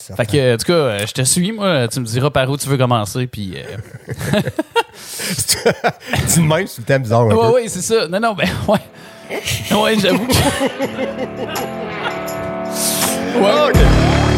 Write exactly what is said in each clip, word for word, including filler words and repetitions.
Fait que, en tout cas, je te suis, moi. Tu me diras par où tu veux commencer, puis... Euh... tu me même sur le thème bizarre. Ouais, oui, c'est ça. Non, non, ben, ouais. Ouais, j'avoue que... ouais, OK.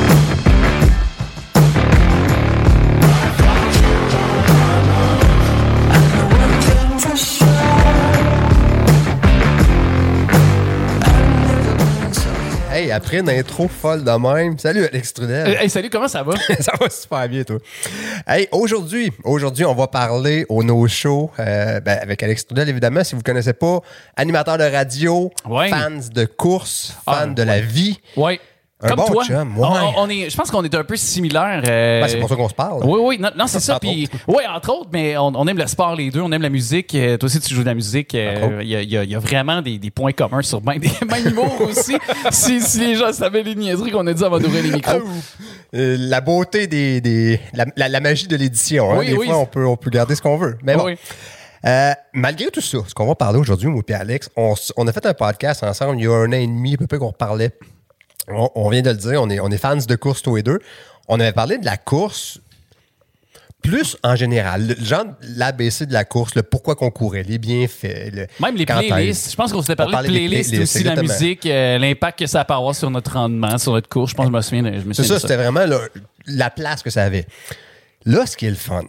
Hey, après une intro folle de même, salut Alex Trudel. Hey, salut, comment ça va? Ça va super bien, toi. Hey, aujourd'hui, aujourd'hui, on va parler au no-show euh, ben, avec Alex Trudel, évidemment. Si vous ne connaissez pas, animateur de radio, ouais. fans de course, fans ah, de ouais. la vie. Oui. Un Comme bon toi, chum, ouais. on, on est, je pense qu'on est un peu similaires. Euh... Ben, c'est pour ça qu'on se parle. Oui, oui, non, non c'est ça. Puis, oui, entre autres, mais on, on aime le sport les deux, on aime la musique. Euh, toi aussi, tu joues de la musique. Il euh, y, y, y a vraiment des, des points communs sur même des même humour aussi. si, si les gens savaient les niaiseries qu'on a dit avant d'ouvrir les micros. Euh, la beauté des, des la, la, la magie de l'édition. Hein. Oui, des oui. fois, on peut, on peut garder ce qu'on veut. Mais bon. Oui. Euh, malgré tout ça, ce qu'on va parler aujourd'hui, moi et Alex, on, on a fait un podcast ensemble il y a un an et demi, à peu près qu'on parlait. On, on vient de le dire, on est, on est fans de course tous les deux. On avait parlé de la course plus en général. Le genre, l'A B C de la course, le pourquoi qu'on courait, les bienfaits. Le, Même les playlists. Je pense qu'on s'était parlé de playlists play aussi, exactement. La musique, euh, l'impact que ça peut avoir sur notre rendement, sur notre course. Je pense que je me souviens. Je me C'est ça, ça, c'était vraiment là, la place que ça avait. Là, ce qui est le fun,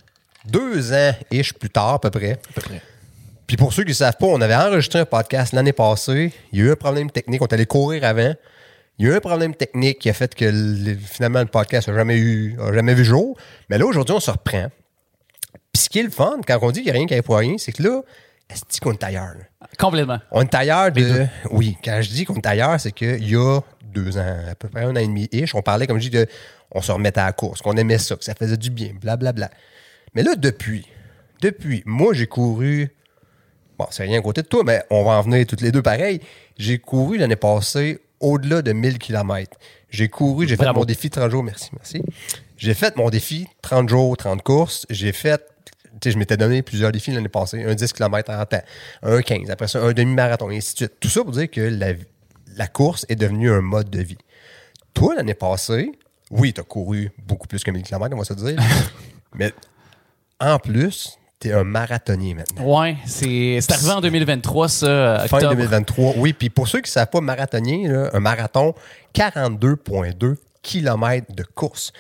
deux ans-ish plus tard, à peu près. À peu près. Puis pour ceux qui ne savent pas, on avait enregistré un podcast l'année passée. Il y a eu un problème technique. On est allé courir avant. Il y a eu un problème technique qui a fait que le, finalement le podcast n'a jamais, eu, a jamais vu jour. Mais là, aujourd'hui, on se reprend. Puis ce qui est le fun, quand on dit qu'il n'y a rien qui n'est pour rien, c'est que là, est-ce qu'on est ailleurs? Là? Complètement. On est ailleurs de... Oui, quand je dis qu'on est ailleurs, c'est qu'il y a deux ans, à peu près un an et demi-ish, on parlait, comme je dis, de... On se remettait à la course, qu'on aimait ça, que ça faisait du bien, blablabla. Bla, bla. Mais là, depuis, depuis, moi, j'ai couru... Bon, c'est rien à côté de toi, mais on va en venir toutes les deux pareil. J'ai couru l'année passée au-delà de mille kilomètres. J'ai couru, j'ai Bravo. fait mon défi trente jours, merci, merci. J'ai fait mon défi trente jours, trente courses. J'ai fait, tu sais, je m'étais donné plusieurs défis l'année passée, un dix kilomètres en temps, un quinze, après ça, un demi-marathon, et ainsi de suite. Tout ça pour dire que la, la course est devenue un mode de vie. Toi, l'année passée, oui, t'as couru beaucoup plus que mille kilomètres, on va se dire, mais en plus... T'es un marathonnier maintenant. Oui, c'est, c'est arrivé en deux mille vingt-trois, ça, octobre. Fin deux mille vingt-trois, oui. Puis pour ceux qui ne savent pas, marathonnier, là, un marathon, quarante-deux virgule deux kilomètres de course.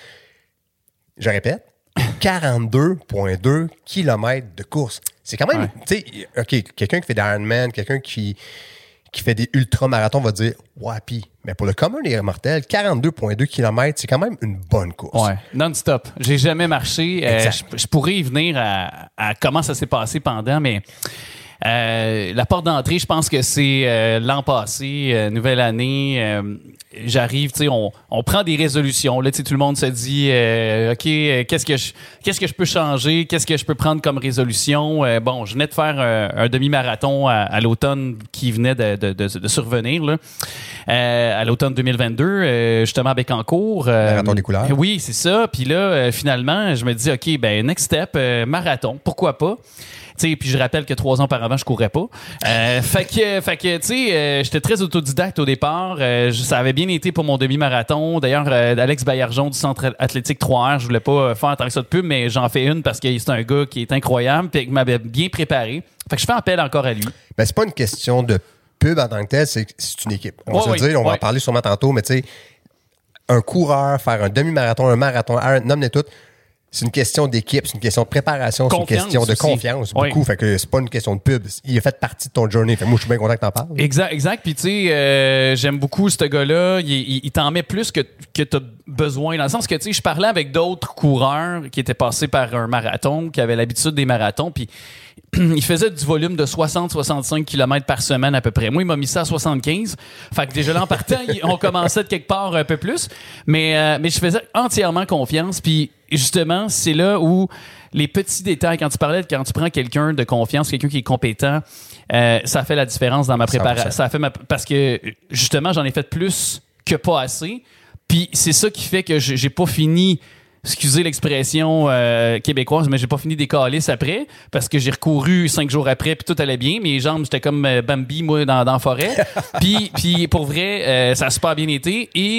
Je répète, quarante-deux virgule deux kilomètres de course. C'est quand même, ouais. Tu sais, OK, quelqu'un qui fait des Ironman, quelqu'un qui, qui fait des ultramarathons va dire, ouais, pis. Mais pour le commun des mortels, quarante-deux virgule deux kilomètres, c'est quand même une bonne course. Ouais, non-stop. J'ai jamais marché. Euh, je, je pourrais y venir à, à comment ça s'est passé pendant, mais euh, la porte d'entrée, je pense que c'est euh, l'an passé, euh, nouvelle année. Euh, j'arrive, tu sais, on, on prend des résolutions. Là, tu sais, tout le monde se dit, euh, OK, euh, qu'est-ce que je, qu'est-ce que je peux changer? Qu'est-ce que je peux prendre comme résolution? Euh, bon, je venais de faire un, un demi-marathon à, à l'automne qui venait de, de, de, de survenir, là. Euh, à l'automne deux mille vingt-deux, euh, justement à Bécancour. Euh, marathon des couleurs. Oui, c'est ça. Puis là, euh, finalement, je me dis, OK, ben next step, euh, marathon, pourquoi pas? T'sais, puis je rappelle que trois ans auparavant, je courais pas. Euh, fait que, fait que tu sais, euh, j'étais très autodidacte au départ. Euh, ça avait bien été pour mon demi-marathon. D'ailleurs, euh, Alex Baillargeon du Centre athlétique trois R, je voulais pas faire tant que ça de pub, mais j'en fais une parce que c'est un gars qui est incroyable et qui m'avait bien préparé. Fait que je fais appel encore à lui. Ben, c'est pas une question de pub en tant que tel, c'est, c'est une équipe. On va ouais, se le dire, on ouais. va en parler sûrement tantôt, mais tu sais, un coureur, faire un demi-marathon, un marathon, un nomme-les toutes, c'est une question d'équipe, c'est une question de préparation, confiance c'est une question de aussi. Confiance, oui. beaucoup. Fait que c'est pas une question de pub. Il a fait partie de ton journey. Fait que moi, je suis bien content que t'en parles. Exact, exact. Puis tu sais, euh, j'aime beaucoup ce gars-là. Il, il, il t'en met plus que, que t'as besoin. Dans le sens que, tu sais, je parlais avec d'autres coureurs qui étaient passés par un marathon, qui avaient l'habitude des marathons, puis il faisait du volume de soixante à soixante-cinq kilomètres par semaine à peu près. Moi, il m'a mis ça à soixante-quinze. Fait que déjà là, en partant, on commençait de quelque part un peu plus. Mais, euh, mais je faisais entièrement confiance. Puis justement, c'est là où les petits détails, quand tu parlais de quand tu prends quelqu'un de confiance, quelqu'un qui est compétent, euh, ça fait la différence dans ma préparation. Ça fait ma, parce que justement, j'en ai fait plus que pas assez. Puis c'est ça qui fait que j'ai pas fini... Excusez l'expression euh, québécoise, mais j'ai pas fini des calices après parce que j'ai recouru cinq jours après puis tout allait bien. Mes jambes, j'étais comme euh, Bambi, moi, dans, dans la forêt. Puis, puis pour vrai, euh, ça a super bien été. Et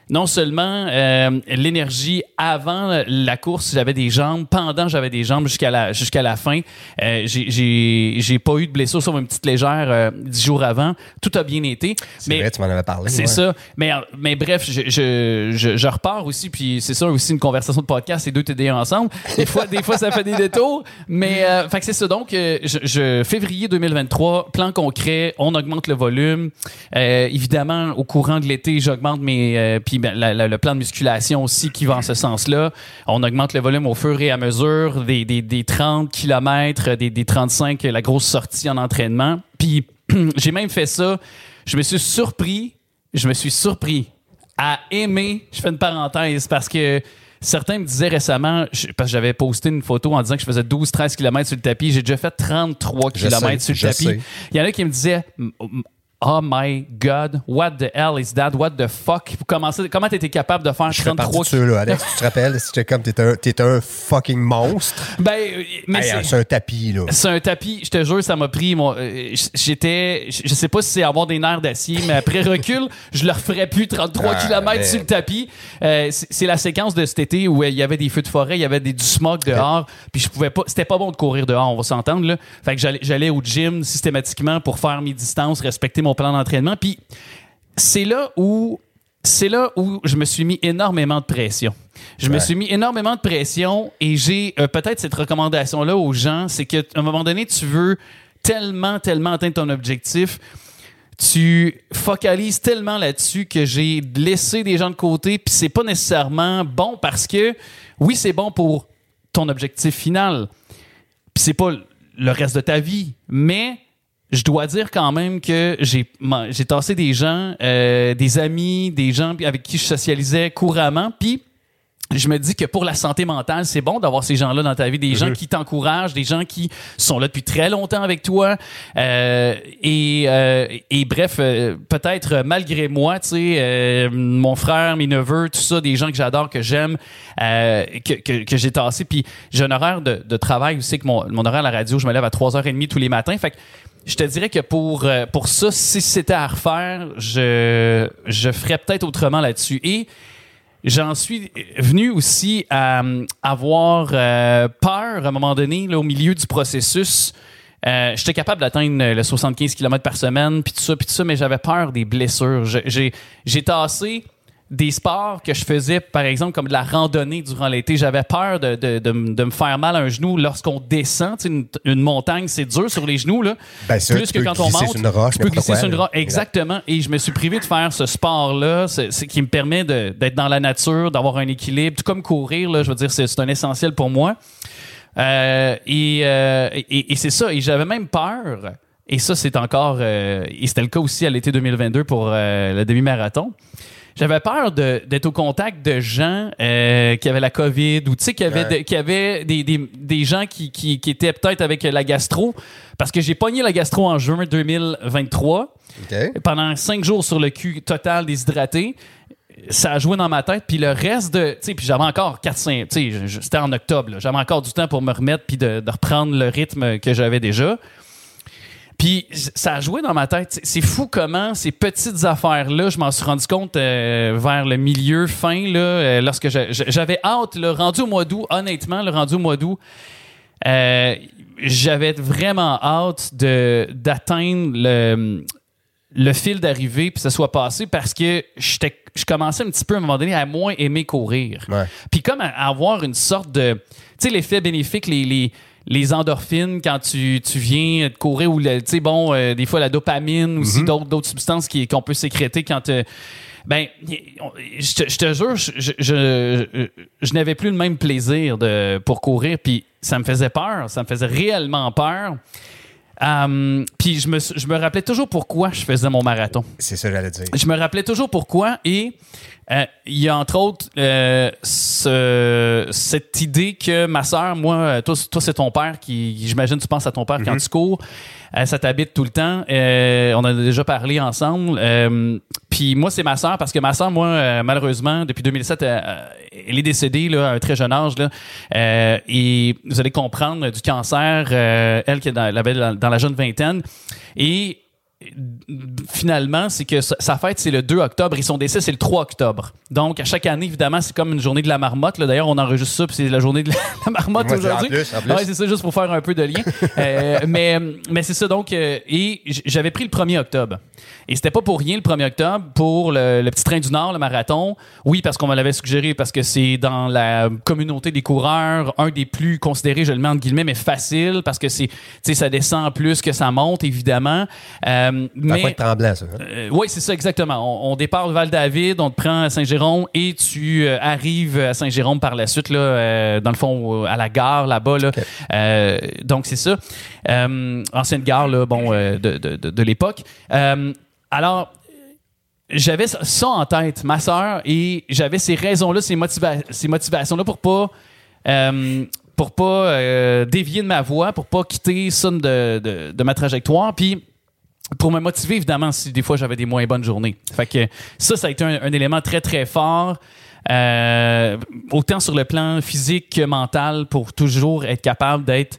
non seulement euh, l'énergie avant la course, j'avais des jambes, pendant j'avais des jambes jusqu'à la jusqu'à la fin. Euh, j'ai j'ai j'ai pas eu de blessure sauf une petite légère euh, dix jours avant. Tout a bien été. C'est mais vrai, tu m'en avais parlé. C'est ouais. ça. Mais mais bref, je, je je je repars aussi puis c'est ça aussi une conversation de podcast, les deux T D A ensemble. Des fois des fois ça fait des détours, mais euh, fait que c'est ça donc euh, je, je février deux mille vingt-trois, plan concret, on augmente le volume. Euh, évidemment au courant de l'été, j'augmente mes euh, puis ben, la, la, le plan de musculation aussi qui va en ce sens-là. On augmente le volume au fur et à mesure des, des, des trente kilomètres, des, des trente-cinq, la grosse sortie en entraînement. Puis j'ai même fait ça. Je me suis surpris, je me suis surpris à aimer, je fais une parenthèse, parce que certains me disaient récemment, je, parce que j'avais posté une photo en disant que je faisais douze treize kilomètres sur le tapis. J'ai déjà fait trente-trois kilomètres sur le tapis. Sais. Il y en a qui me disaient... Oh my God, what the hell is that? What the fuck? Comment comment t'étais capable de faire je trente-trois kilomètres? Ceux-là, Alex, tu te rappelles? C'était comme t'étais un, t'étais un fucking monstre. Ben, mais hey, c'est, c'est un tapis, là. C'est un tapis, je te jure, ça m'a pris. Moi, j'étais, je sais pas si c'est avoir des nerfs d'acier, mais après recul, je le referais plus trente-trois ah, kilomètres mais... sur le tapis. Euh, c'est, c'est la séquence de cet été où il y avait des feux de forêt, il y avait des, du smog dehors, puis je pouvais pas, c'était pas bon de courir dehors, on va s'entendre, là. Fait que j'allais, j'allais au gym systématiquement pour faire mes distances, respecter mon plan d'entraînement, puis c'est là où c'est là où je me suis mis énormément de pression. Je ouais. me suis mis énormément de pression et j'ai euh, peut-être cette recommandation-là aux gens, c'est qu'à un moment donné, tu veux tellement, tellement atteindre ton objectif, tu focalises tellement là-dessus que j'ai laissé des gens de côté, puis c'est pas nécessairement bon parce que, oui, c'est bon pour ton objectif final, puis c'est pas le reste de ta vie, mais je dois dire quand même que j'ai, j'ai tassé des gens, euh, des amis, des gens avec qui je socialisais couramment, puis je me dis que pour la santé mentale, c'est bon d'avoir ces gens-là dans ta vie, des mm-hmm. gens qui t'encouragent, des gens qui sont là depuis très longtemps avec toi. Euh, et, euh, et bref, euh, peut-être malgré moi, tu sais, euh, mon frère, mes neveux, tout ça, des gens que j'adore, que j'aime, euh, que, que, que j'ai tassé. Puis j'ai un horaire de, de travail aussi, que mon, mon horaire à la radio, je me lève à trois heures trente tous les matins. Fait que je te dirais que pour, pour ça, si c'était à refaire, je, je ferais peut-être autrement là-dessus. Et j'en suis venu aussi à avoir euh, peur à un moment donné, là, au milieu du processus. Euh, j'étais capable d'atteindre le soixante-quinze kilomètres par semaine, puis tout ça, puis tout ça, mais j'avais peur des blessures. Je, j'ai, j'ai tassé des sports que je faisais, par exemple, comme de la randonnée durant l'été. J'avais peur de, de, de, de me faire mal à un genou lorsqu'on descend. Tu sais, une, une montagne, c'est dur sur les genoux, là. Ben, ça, plus que quand on monte. sur une roche, tu peux glisser quoi, sur une roche. Exactement. Et je me suis privé de faire ce sport-là, c'est, c'est qui me permet de, d'être dans la nature, d'avoir un équilibre. Tout comme courir, là, je veux dire, c'est, c'est un essentiel pour moi. Euh, et, euh, et, et c'est ça. Et j'avais même peur. Et ça, c'est encore... Euh, et c'était le cas aussi à l'été deux mille vingt-deux pour euh, le demi-marathon. J'avais peur de, d'être au contact de gens euh, qui avaient la COVID ou tu sais qui avaient, ouais. de, qui avaient des, des, des gens qui, qui, qui étaient peut-être avec la gastro, parce que j'ai pogné la gastro en juin deux mille vingt-trois. Okay. Pendant cinq jours sur le cul total déshydraté. Ça a joué dans ma tête, puis le reste de... Tu sais, puis j'avais encore quatre cinq... Tu sais, c'était en octobre, là, j'avais encore du temps pour me remettre puis de, de reprendre le rythme que j'avais déjà. Puis ça a joué dans ma tête. C'est fou comment ces petites affaires-là, je m'en suis rendu compte euh, vers le milieu, fin, là, euh, lorsque je, je, j'avais hâte, le rendu au mois d'août, honnêtement, le rendu au mois d'août, euh, j'avais vraiment hâte de, d'atteindre le, le fil d'arrivée puis que ça soit passé parce que j'étais, je commençais un petit peu à un moment donné à moins aimer courir. Ouais. Puis comme à, à avoir une sorte de... Tu sais, l'effet bénéfique, les... les les endorphines quand tu, tu viens de courir ou tu sais bon euh, des fois la dopamine aussi mm-hmm. d'autres d'autres substances qui qu'on peut sécréter quand euh, ben je te, je te jure je, je, je, je n'avais plus le même plaisir de pour courir puis ça me faisait peur, ça me faisait réellement peur. Um, puis je me je me rappelais toujours pourquoi je faisais mon marathon. C'est ça que j'allais dire. Je me rappelais toujours pourquoi et euh, il y a entre autres euh, ce, cette idée que ma sœur, moi, toi, toi c'est ton père qui, j'imagine tu penses à ton père mm-hmm. quand tu cours, euh, ça t'habite tout le temps. Euh, on en a déjà parlé ensemble. Euh, puis moi c'est ma sœur parce que ma sœur, moi, euh, malheureusement depuis deux mille sept, euh, elle est décédée là, à un très jeune âge là. Euh, et vous allez comprendre du cancer. Euh, elle qui est dans, elle avait dans, dans la jeune vingtaine et finalement, c'est que sa, sa fête, c'est le deux octobre et son décès, c'est le trois octobre. Donc, à chaque année, évidemment, c'est comme une journée de la marmotte. Là. D'ailleurs, on enregistre ça, puis c'est la journée de la, la marmotte Moi, aujourd'hui. En plus, en plus. Ouais, c'est ça, juste pour faire un peu de lien. euh, mais mais c'est ça, donc, euh, et j'avais pris le premier octobre. Et c'était pas pour rien le premier octobre, pour le, le Petit Train du Nord, le marathon. Oui, parce qu'on me l'avait suggéré, parce que c'est dans la communauté des coureurs, un des plus considérés, je le mets entre guillemets, mais facile, parce que c'est, tu sais, ça descend plus que ça monte, évidemment. Euh, mais, quoi de tremblant, ça. Hein? Euh, oui, c'est ça, exactement. On, on départ de Val-David, on te prend à Saint-Jérôme et tu euh, arrives à Saint-Jérôme par la suite, là, euh, dans le fond, à la gare, là-bas. Là. Okay. Euh, donc, c'est ça. Euh, ancienne gare, là, bon, euh, de, de, de, de l'époque. Euh, alors, j'avais ça en tête, ma sœur, et j'avais ces raisons-là, ces, motiva- ces motivations-là pour pas... Euh, pour pas euh, dévier de ma voie, pour pas quitter ça de, de, de ma trajectoire. Puis, pour me motiver, évidemment, si des fois j'avais des moins bonnes journées. Fait que ça, ça a été un, un élément très, très fort, euh, autant sur le plan physique que mental, pour toujours être capable d'être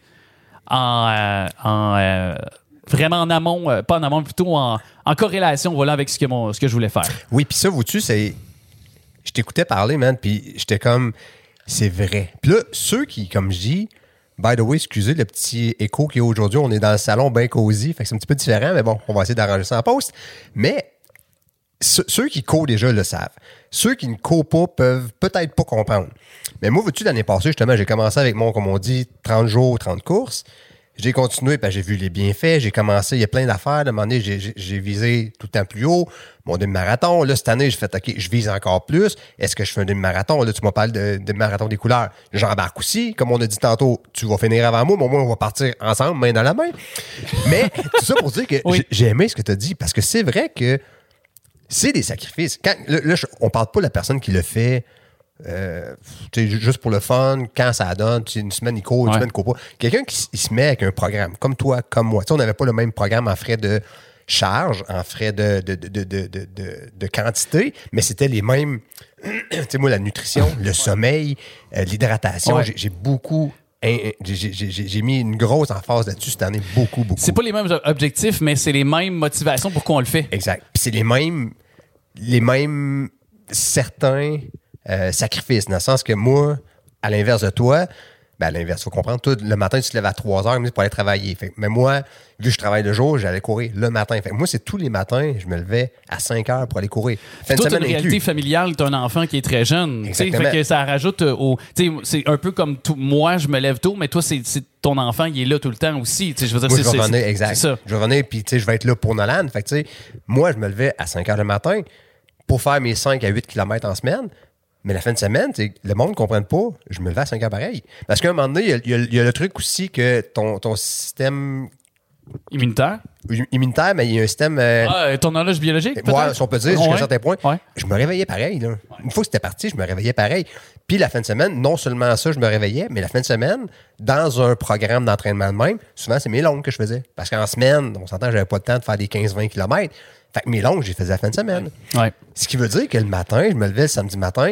en, euh, en euh, vraiment en amont, euh, pas en amont, plutôt en, en corrélation, voilà, avec ce que, mon, ce que je voulais faire. Oui, puis ça, vous-tu, c'est... Je t'écoutais parler, man, puis j'étais comme... C'est vrai. Puis là, ceux qui, comme je dis... By the way, excusez le petit écho qu'il y a aujourd'hui. On est dans le salon bien cosy, fait que c'est un petit peu différent, mais bon, on va essayer d'arranger ça en poste. Mais ce, ceux qui courent déjà le savent. Ceux qui ne courent pas peuvent peut-être pas comprendre. Mais moi, vois-tu, l'année passée, justement, j'ai commencé avec mon, comme on dit, trente jours, trente courses. J'ai continué, puis j'ai vu les bienfaits. J'ai commencé, il y a plein d'affaires. À un moment donné, j'ai, j'ai, j'ai visé tout le temps plus haut. Mon demi-marathon, là, cette année, j'ai fait, OK, je vise encore plus. Est-ce que je fais un demi-marathon? Là, tu m'as parlé de, de marathon des couleurs. J'embarque aussi. Comme on a dit tantôt, tu vas finir avant moi, mais au moins, on va partir ensemble, main dans la main. Mais tout ça pour dire que oui. j'ai, j'ai aimé ce que tu as dit, parce que c'est vrai que c'est des sacrifices. Quand, là, là je, on parle pas de la personne qui le fait... Euh, juste pour le fun, quand ça donne, une semaine il court, une ouais. semaine il court pas. Quelqu'un qui il se met avec un programme, comme toi, comme moi. T'sais, on n'avait pas le même programme en frais de charge, en frais de, de, de, de, de, de, de quantité, mais c'était les mêmes. Tu sais, moi, la nutrition, le sommeil, euh, l'hydratation, ouais. j'ai, j'ai beaucoup. J'ai, j'ai, j'ai, j'ai mis une grosse emphase là-dessus cette année, beaucoup, beaucoup. C'est pas les mêmes objectifs, mais c'est les mêmes motivations pour qu'on le fait. Exact. Puis c'est les mêmes, les mêmes certains. Euh, sacrifice, dans le sens que moi, à l'inverse de toi, ben à l'inverse, il faut comprendre, toi, le matin, tu te lèves à trois heures pour aller travailler. Fait, mais moi, vu que je travaille le jour, j'allais courir le matin. Fait, moi, c'est tous les matins, je me levais à cinq heures pour aller courir. Fin toi, tu as une réalité familiale, tu as un enfant qui est très jeune. Fait que ça rajoute au... C'est un peu comme tout, moi, je me lève tôt, mais toi, c'est, c'est ton enfant, il est là tout le temps aussi. Je veux dire, moi, c'est, je vais c'est, revenir, c'est, exact. C'est ça. Je vais revenir, puis je vais être là pour Nolan. Fait que, moi, je me levais à cinq heures le matin pour faire mes cinq à huit kilomètres en semaine. Mais la fin de semaine, le monde ne comprend pas. Je me levais à cinq heures pareil. Parce qu'à un moment donné, il y, y, y a le truc aussi que ton, ton système... Immunitaire? Immunitaire, mais il y a un système... Euh... Ah, ton horloge biologique, peut-être? Ouais, si on peut dire, jusqu'à ouais. un certain point. Ouais. Je me réveillais pareil. Là. Une fois que c'était parti, je me réveillais pareil. Puis la fin de semaine, non seulement ça, je me réveillais, mais la fin de semaine, dans un programme d'entraînement de même, souvent, c'est mes longues que je faisais. Parce qu'en semaine, on s'entend, j'avais pas le temps de faire des quinze vingt kilomètres. Fait que mes longues, j'ai fait la fin de semaine. Ouais. Ce qui veut dire que le matin, je me levais le samedi matin...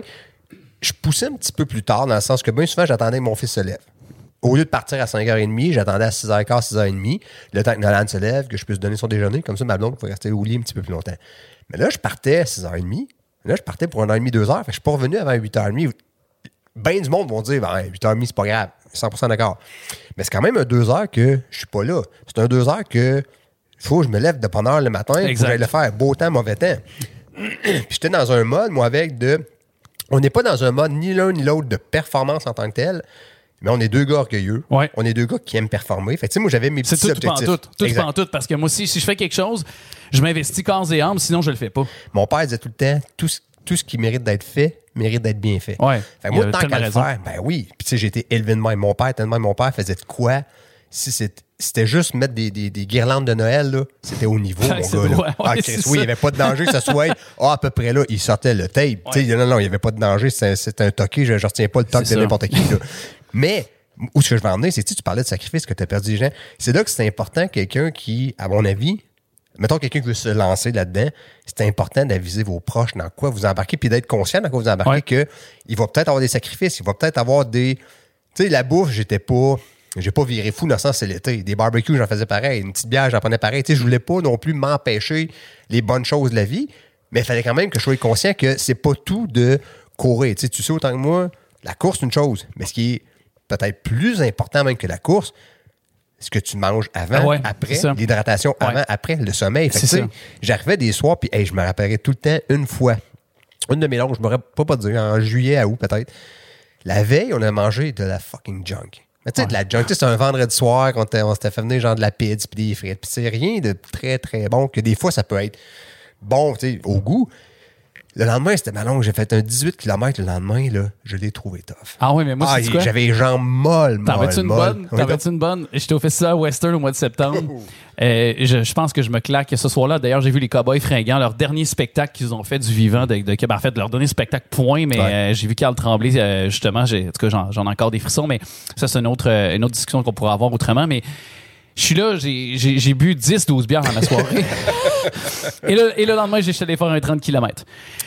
Je poussais un petit peu plus tard, dans le sens que bien souvent, j'attendais que mon fils se lève. Au lieu de partir à cinq heures trente, j'attendais à six heures quinze, six heures trente, le temps que Nolan se lève, que je puisse donner son déjeuner. Comme ça, ma blonde pouvait rester au lit un petit peu plus longtemps. Mais là, je partais à six heures trente. Là, je partais pour une heure et demie, deux heures. Fait que je suis pas revenu avant huit heures trente. Bien du monde vont dire, ben, huit heures trente, c'est pas grave. cent pour cent d'accord. Mais c'est quand même un deux heures que je suis pas là. C'est un deux heures que il faut que je me lève de bonne heure le matin exact. Pour que j'aille le faire. Beau temps, mauvais temps. Puis j'étais dans un mode, moi, avec de... On n'est pas dans un mode ni l'un ni l'autre de performance en tant que tel, mais on est deux gars orgueilleux. Ouais. On est deux gars qui aiment performer. Fait que, tu sais, moi, j'avais mes petits c'est tout, objectifs. Tout, tout, tout en tout, parce que moi aussi, si je fais quelque chose, je m'investis corps et âme, sinon je le fais pas. Mon père disait tout le temps, tout ce, tout ce qui mérite d'être fait, mérite d'être bien fait. Ouais. Fait que moi, tant qu'à le faire, ben oui. Puis tu sais, j'ai été élevé de même. Mon père était de même. Mon père faisait de quoi? Si c'était... C'était juste mettre des, des, des guirlandes de Noël, là. C'était au niveau, mon c'est gars. Là. Ouais, ouais, ah, Chris, oui, il n'y avait pas de danger que ce soit ah, à peu près là. Il sortait le tape. Ouais. Non, non, il n'y avait pas de danger. C'était, c'était un toqué. Je ne retiens pas le toque de n'importe qui. Là. Mais où ce que je vais en venir, c'est que tu parlais de sacrifice, que tu as perdu des gens. C'est là que c'est important, quelqu'un qui, à mon avis, mettons quelqu'un qui veut se lancer là-dedans, c'est important d'aviser vos proches dans quoi vous embarquez, puis d'être conscient dans quoi vous embarquez, ouais. qu'il va peut-être avoir des sacrifices, il va peut-être avoir des... Tu sais, la bouffe, j'étais pas... j'ai pas viré fou dans le sens c'est l'été. Des barbecues, j'en faisais pareil. Une petite bière, j'en prenais pareil. Tu sais, je voulais pas non plus m'empêcher les bonnes choses de la vie, mais il fallait quand même que je sois conscient que c'est pas tout de courir. Tu sais, tu sais autant que moi, la course, c'est une chose, mais ce qui est peut-être plus important même que la course, ce que tu manges avant, ah ouais, après, l'hydratation avant, ouais. après, le sommeil. Fait que, c'est ça. J'arrivais des soirs, puis hey, je me rappellerai tout le temps une fois. Une de mes longues, je ne m'aurais pas pas dire, en juillet à août peut-être. La veille, on a mangé de la fucking junk. Mais tu sais, ouais. de la junk, c'est un vendredi soir qu'on on s'était fait venir genre de la pizza puis des frites. Puis c'est rien de très, très bon, que des fois, ça peut être bon, tu sais, au goût. Le lendemain, c'était ma longue. J'ai fait un dix-huit kilomètres le lendemain, là. Je l'ai trouvé tough. Ah oui, mais moi, c'est ah, quoi? J'avais les jambes molles, molles, T'en avais-tu une molles. bonne? T'en avais-tu une bonne? J'étais au Festival Western au mois de septembre. euh, je, je pense que je me claque ce soir-là. D'ailleurs, j'ai vu les Cowboys Fringants, leur dernier spectacle qu'ils ont fait du vivant de, de Québec. En fait, leur dernier spectacle point, mais ouais. euh, j'ai vu Carl Tremblay, euh, justement. J'ai, en tout cas, j'en, j'en ai encore des frissons, mais ça, c'est une autre, euh, une autre discussion qu'on pourrait avoir autrement. Mais je suis là, j'ai, j'ai, j'ai bu dix douze bières dans ma soirée. et, le, et le lendemain, j'ai allé faire un trente kilomètres.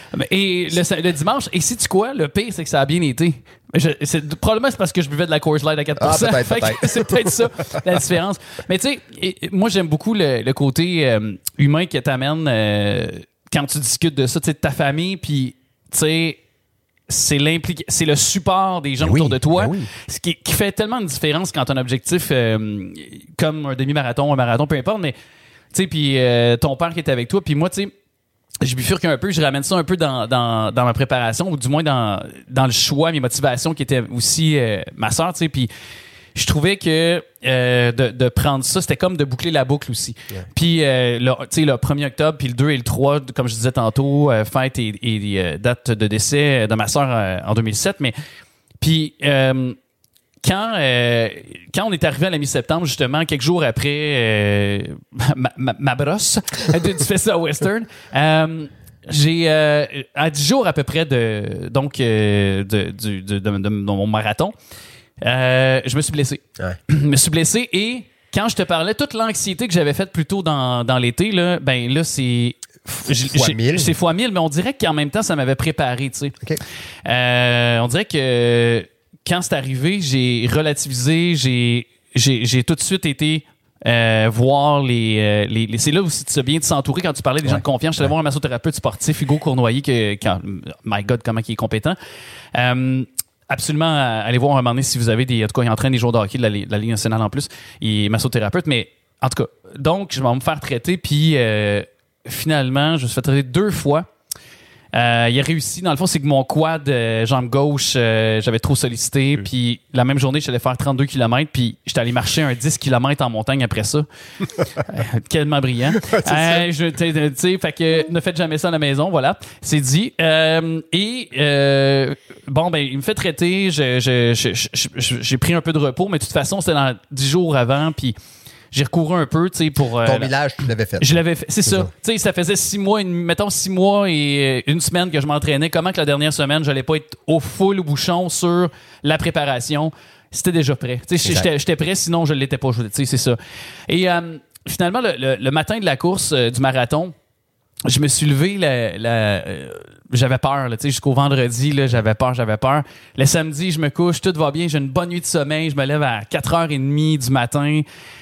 Et le, le dimanche, et sais-tu quoi? Le pire, c'est que ça a bien été. Je, c'est, probablement, c'est parce que je buvais de la Coors Light à quatre pour cent. Ah, peut-être, peut-être. C'est peut-être ça, la différence. Mais tu sais, moi, j'aime beaucoup le, le côté euh, humain que t'amène euh, quand tu discutes de ça, tu sais, de ta famille, puis tu sais, c'est l'implique, c'est le support des gens oui, autour de toi, oui. ce qui, qui fait tellement de différence quand un objectif euh, comme un demi-marathon, un marathon, peu importe, mais tu sais, puis euh, ton père qui est avec toi, puis moi, tu sais, je bifurque un peu, je ramène ça un peu dans, dans, dans ma préparation, ou du moins dans, dans le choix, mes motivations qui étaient aussi euh, ma sœur, tu sais, puis je trouvais que euh, de, de prendre ça, c'était comme de boucler la boucle aussi. Yeah. Puis, euh, le, tu sais, le premier octobre, puis le deux et le trois, comme je disais tantôt, euh, fête et, et euh, date de décès de ma sœur euh, en deux mille sept, mais puis euh, quand, euh, quand on est arrivé à la mi-septembre, justement, quelques jours après euh, ma, ma, ma brosse du Festival Western, euh, j'ai euh, à dix jours à peu près de donc euh, de, de, de, de, de, de mon marathon, euh, je me suis blessé. Ouais. Je me suis blessé et quand je te parlais, toute l'anxiété que j'avais faite plus tôt dans, dans l'été, là, ben là, c'est fois mille. C'est fois mille, mais on dirait qu'en même temps, ça m'avait préparé, tu sais. Okay. Euh, on dirait que quand c'est arrivé, j'ai relativisé, j'ai, j'ai, j'ai tout de suite été euh, voir les, euh, les, les... C'est là aussi, tu sais bien de s'entourer quand tu parlais des ouais. gens de confiance. Je suis allé ouais. voir un massothérapeute sportif, Hugo Cournoyer, que, quand, my God, comment il est compétent. Euh, absolument, allez voir un moment donné si vous avez des... En tout cas, il entraîne des joueurs de hockey de la, de la Ligue nationale en plus. Il est massothérapeute, mais en tout cas, donc, je vais me faire traiter, puis euh, finalement, je me suis fait traiter deux fois. Euh, il a réussi. Dans le fond, c'est que mon quad, euh, jambe gauche, euh, j'avais trop sollicité. Puis la même journée, je suis allé faire trente-deux kilomètres. Puis j'étais allé marcher un dix kilomètres en montagne après ça. euh, tellement brillant. euh, je, tu sais, fait que ne faites jamais ça à la maison. Voilà, c'est dit. Euh, et euh, bon, ben, il me fait traiter. Je, je, je, je, je, j'ai pris un peu de repos, mais de toute façon, c'était dans dix jours avant. Puis j'ai recouru un peu, tu sais, pour... Euh, Ton village, tu l'avais fait. Je l'avais fait, c'est, c'est ça. ça. Tu sais, ça faisait six mois, une, mettons six mois et une semaine que je m'entraînais. Comment que la dernière semaine, j'allais pas être au full bouchon sur la préparation? C'était déjà prêt. Tu sais, j'étais, j'étais prêt, sinon je l'étais pas. Tu sais, c'est ça. Et euh, finalement, le, le, le matin de la course euh, du marathon, je me suis levé, la, la, euh, j'avais peur, là, jusqu'au vendredi, là, j'avais peur, j'avais peur. Le samedi, je me couche, tout va bien, j'ai une bonne nuit de sommeil, je me lève à quatre heures trente du matin.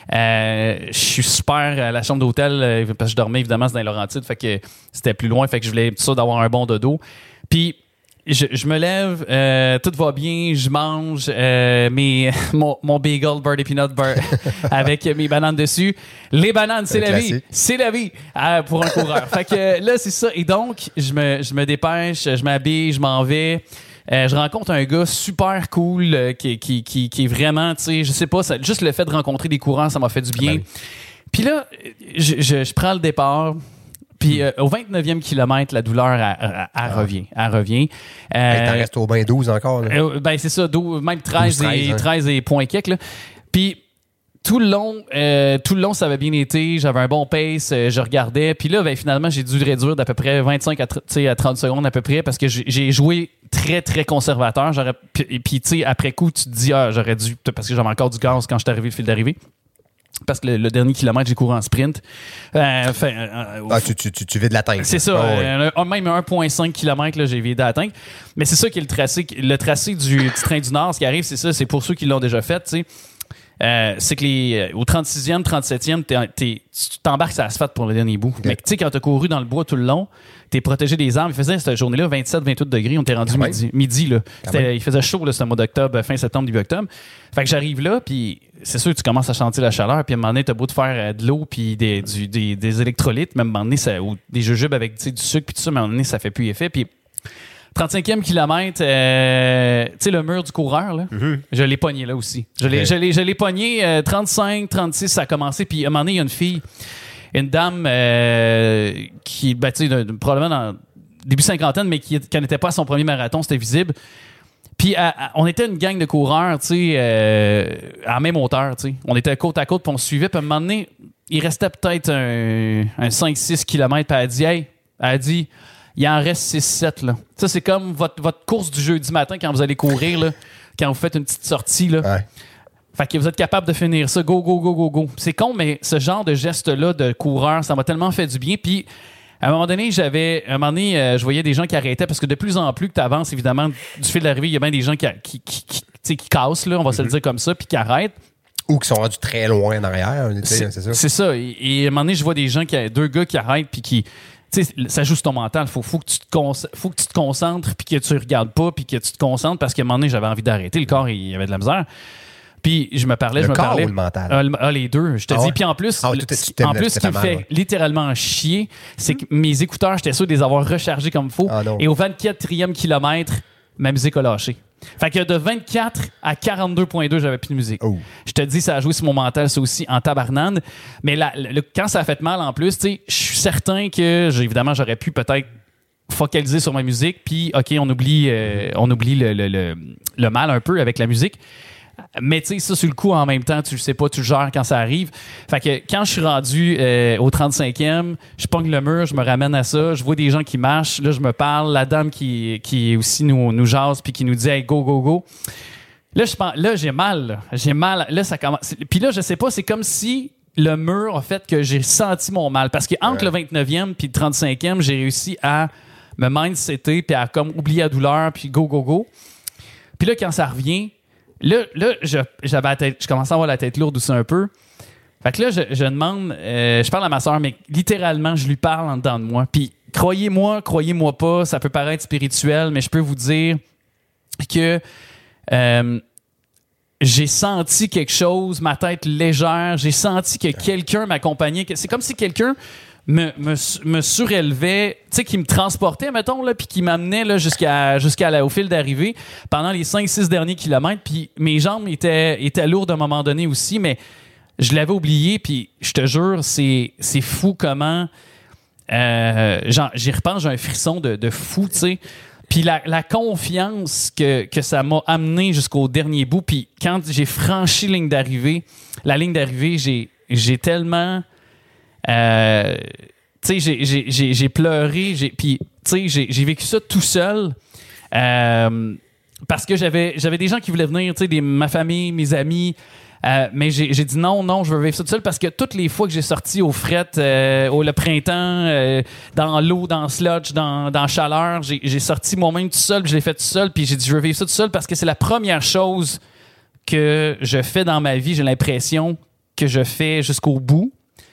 Euh, je suis super à la chambre d'hôtel, euh, parce que je dormais évidemment dans les Laurentides, fait que c'était plus loin, fait que je voulais être sûr d'avoir un bon dodo. Puis, Je, je me lève, euh, tout va bien, je mange euh, mes, mon, mon bagel Birdie Peanut Bar avec mes bananes dessus. Les bananes, c'est, c'est la classique. vie. C'est la vie euh, pour un coureur. Fait que là, c'est ça. Et donc, je me, je me dépêche, je m'habille, je m'en vais. Euh, je rencontre un gars super cool euh, qui, qui, qui, qui est vraiment, tu sais, je sais pas, ça, juste le fait de rencontrer des coureurs, ça m'a fait du bien. Ah ben. Puis là, je, je, je prends le départ. Puis euh, au vingt-neuvième kilomètre, la douleur, elle, elle, elle ah. revient. Elle revient. Euh, hey, t'en restes au bain douze encore. Là. Euh, ben c'est ça, douze, même treize, douze, treize, et, hein. treize et point quelques. Là. Puis tout le long, euh, tout le long, ça avait bien été. J'avais un bon pace, euh, je regardais. Puis là, ben, finalement, j'ai dû réduire d'à peu près vingt-cinq à trente secondes à peu près parce que j'ai, j'ai joué très, très conservateur. J'aurais, puis, puis tu sais, après coup, tu te dis, ah, j'aurais dû, parce que j'avais encore du gaz quand je suis arrivé le fil d'arrivée. Parce que le, le dernier kilomètre, j'ai couru en sprint. Euh, fait, euh, ah, tu, tu, tu, tu vides l'atteinte. C'est ça. Oh, euh, oui. Même un virgule cinq kilomètres, là, j'ai vidé l'atteinte. Mais c'est ça qui est le tracé. Le tracé du, du train du Nord, ce qui arrive, c'est ça. C'est pour ceux qui l'ont déjà fait. Tu sais, Euh, c'est que les, au trente-sixième, trente-septième, t'es, t'es, tu t'embarques sur l'asphalte pour le dernier bout. Okay. Mais tu sais, quand t'as couru dans le bois tout le long, t'es protégé des arbres. Il faisait cette journée-là vingt-sept vingt-huit degrés. On t'est rendu quand midi. midi là. Il faisait chaud, là, ce mois d'octobre, fin septembre, début octobre. Fait que j'arrive là, puis c'est sûr, tu commences à sentir la chaleur, puis à un moment donné, t'as beau de faire euh, de l'eau, puis des, du, des, des électrolytes, même à un moment donné, ça, ou des jujubes avec du sucre, puis tout ça, mais à un moment donné, ça fait plus effet. Puis trente-cinquième kilomètre, euh, tu sais, le mur du coureur, là, mm-hmm. je l'ai pogné là aussi. Je l'ai, okay. je l'ai, je l'ai pogné, euh, trente-cinq, trente-six, ça a commencé, puis à un moment donné, il y a une fille, une dame euh, qui, ben, tu sais, probablement dans début cinquantaine, mais qui, qui n'était pas à son premier marathon, c'était visible. Puis à, à, on était une gang de coureurs, tu sais, euh, à la même hauteur, tu sais. On était côte à côte, puis on se suivait, puis à un moment donné, il restait peut-être un, un cinq six kilomètres, puis elle a dit, hey, elle a dit, il en reste six sept, là. Ça, c'est comme votre, votre course du jeudi matin quand vous allez courir, là, quand vous faites une petite sortie, là. Ouais. Fait que vous êtes capable de finir ça. Go, go, go, go, go. C'est con, mais ce genre de geste-là de coureur, ça m'a tellement fait du bien. Puis, à un moment donné, j'avais... À un moment donné, euh, je voyais des gens qui arrêtaient parce que de plus en plus que tu avances, évidemment, du fil d'arrivée, il y a bien des gens qui, qui, qui, qui, qui cassent, là, on va mm-hmm. se le dire comme ça, puis qui arrêtent. Ou qui sont rendus très loin en arrière. C'est, c'est ça. C'est ça. Et, et à un moment donné, je vois des gens, qui deux gars qui arrêtent, puis qui... Tu sais, ça joue sur ton mental. Faut, faut, que tu te con- faut que tu te concentres, puis que tu regardes pas, puis que tu te concentres, parce qu'à un moment donné, j'avais envie d'arrêter. Le corps, il y avait de la misère. Puis je me parlais, le je me corps parlais. Ou le mental? Ah, ah, les deux, je te ah dis. Ouais? Puis en plus, ah ouais, le, en plus, ce qui me fait ouais. littéralement chier, c'est que mes écouteurs, j'étais sûr de les avoir rechargés comme il faut. Ah et au vingt-quatrième kilomètre, ma musique a lâché. Fait que de vingt-quatre à quarante-deux virgule deux, j'avais plus de musique. Oh. Je te dis, ça a joué sur mon mental, ça aussi, en tabarnane. Mais la, le, quand ça a fait mal en plus, tu sais, je suis certain que, évidemment, j'aurais pu peut-être focaliser sur ma musique, puis OK, on oublie, euh, on oublie le, le, le, le mal un peu avec la musique. Mais tu sais, ça sur le coup, en même temps, tu le sais pas, tu le gères quand ça arrive. Fait que quand je suis rendu euh, au trente-cinquième, je pogne le mur, je me ramène à ça, je vois des gens qui marchent, là je me parle, la dame qui, qui aussi nous, nous jase puis qui nous dit « Hey, go, go, go ». Là, je pense, là j'ai mal, là. j'ai mal, là ça commence. Puis là, je sais pas, c'est comme si le mur a fait que j'ai senti mon mal. Parce qu'entre ouais. le vingt-neuvième puis le trente-cinquième, j'ai réussi à me mindsetter puis à comme oublier la douleur puis go, go, go. Puis là, quand ça revient... Là, là je, j'avais la tête, je commençais à avoir la tête lourde aussi un peu. Fait que là, je, je demande, euh, je parle à ma soeur, mais littéralement, je lui parle en dedans de moi. Puis, croyez-moi, croyez-moi pas, ça peut paraître spirituel, mais je peux vous dire que euh, j'ai senti quelque chose, ma tête légère, j'ai senti que quelqu'un m'accompagnait. C'est comme si quelqu'un me, me, me surélevait, tu sais, qui me transportait, mettons, là, puis qui m'amenait là, jusqu'à, jusqu'à la, au fil d'arrivée pendant les cinq six derniers kilomètres. Puis mes jambes étaient, étaient lourdes à un moment donné aussi, mais je l'avais oublié. Puis je te jure, c'est, c'est fou comment... Euh, j'y repense, j'ai un frisson de, de fou, tu sais. Puis la, la confiance que, que ça m'a amené jusqu'au dernier bout. Puis quand j'ai franchi la ligne d'arrivée, la ligne d'arrivée, j'ai, j'ai tellement... Euh, tu sais, j'ai, j'ai, j'ai, j'ai pleuré, j'ai, puis tu sais, j'ai, j'ai vécu ça tout seul euh, parce que j'avais, j'avais des gens qui voulaient venir, tu sais, ma famille, mes amis, euh, mais j'ai, j'ai dit non, non, je veux vivre ça tout seul parce que toutes les fois que j'ai sorti au fret, euh, au le printemps, euh, dans l'eau, dans le sludge, dans, dans la chaleur, j'ai, j'ai sorti moi-même tout seul, puis je l'ai fait tout seul, puis j'ai dit je veux vivre ça tout seul parce que c'est la première chose que je fais dans ma vie, j'ai l'impression que je fais jusqu'au bout.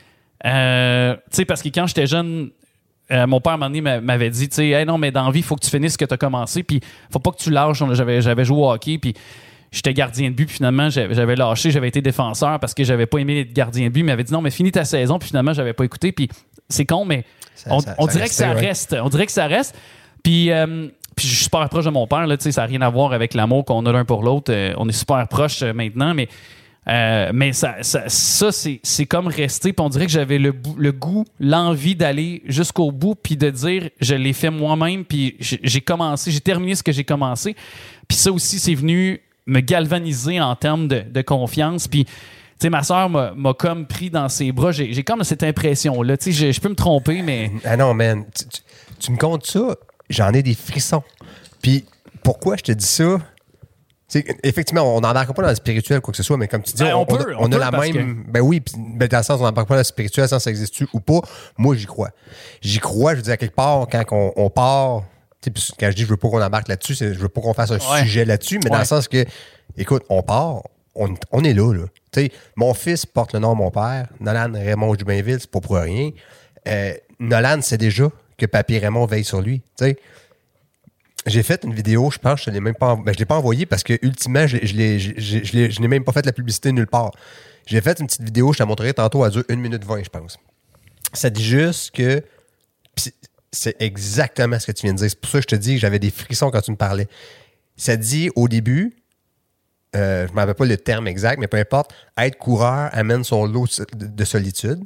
Euh, tu sais, parce que quand j'étais jeune, euh, mon père, à un moment donné, m'avait dit, tu sais, hey, non, mais dans la vie, il faut que tu finisses ce que tu as commencé, puis faut pas que tu lâches. J'avais, j'avais joué au hockey, puis j'étais gardien de but, puis finalement, j'avais, j'avais lâché, j'avais été défenseur parce que j'avais pas aimé être gardien de but. Il m'avait dit, non, mais finis ta saison, puis finalement, j'avais pas écouté, puis c'est con, mais ça, on, ça, on ça dirait restait, que ça ouais. reste. On dirait que ça reste. Puis, euh, puis je suis super proche de mon père, là, tu sais, ça n'a rien à voir avec l'amour qu'on a l'un pour l'autre. Euh, on est super proches euh, maintenant, mais. Euh, mais ça, ça, ça c'est, c'est comme resté. Puis on dirait que j'avais le, le goût, l'envie d'aller jusqu'au bout, puis de dire je l'ai fait moi-même, puis j'ai, j'ai commencé, j'ai terminé ce que j'ai commencé. Puis ça aussi, c'est venu me galvaniser en termes de, de confiance. Puis, tu sais, ma soeur m'a, m'a comme pris dans ses bras. J'ai, j'ai comme cette impression-là. Tu sais, je, je peux me tromper, mais. Ah non, man. Tu, tu, tu me comptes ça, j'en ai des frissons. Puis pourquoi je te dis ça? T'sais, effectivement, on n'embarque pas dans le spirituel, quoi que ce soit, mais comme tu dis, ben, on, on, peut, on, on, on a la même. Que... Ben oui, pis, ben dans le sens, on n'embarque pas dans le spirituel, sans ça existe ou pas. Moi, j'y crois. J'y crois, je veux dire, à quelque part, quand on, on part, quand je dis je veux pas qu'on embarque là-dessus, c'est je veux pas qu'on fasse un ouais. sujet là-dessus, mais ouais. dans le sens que, écoute, on part, on, on est là, là. Tu sais, mon fils porte le nom de mon père, Nolan Raymond Jubainville, c'est pas pour rien. Euh, Nolan sait déjà que Papy Raymond veille sur lui. Tu sais, j'ai fait une vidéo, je pense, je ne l'ai même pas, ben, je l'ai pas envoyée parce que, ultimement, je, je, l'ai, je, je, je, l'ai, je n'ai même pas fait la publicité nulle part. J'ai fait une petite vidéo, je te la montrerai tantôt, à dure une minute vingt, je pense. Ça dit juste que c'est exactement ce que tu viens de dire. C'est pour ça que je te dis que j'avais des frissons quand tu me parlais. Ça dit au début, euh, je ne me rappelle pas le terme exact, mais peu importe, être coureur amène son lot de solitude.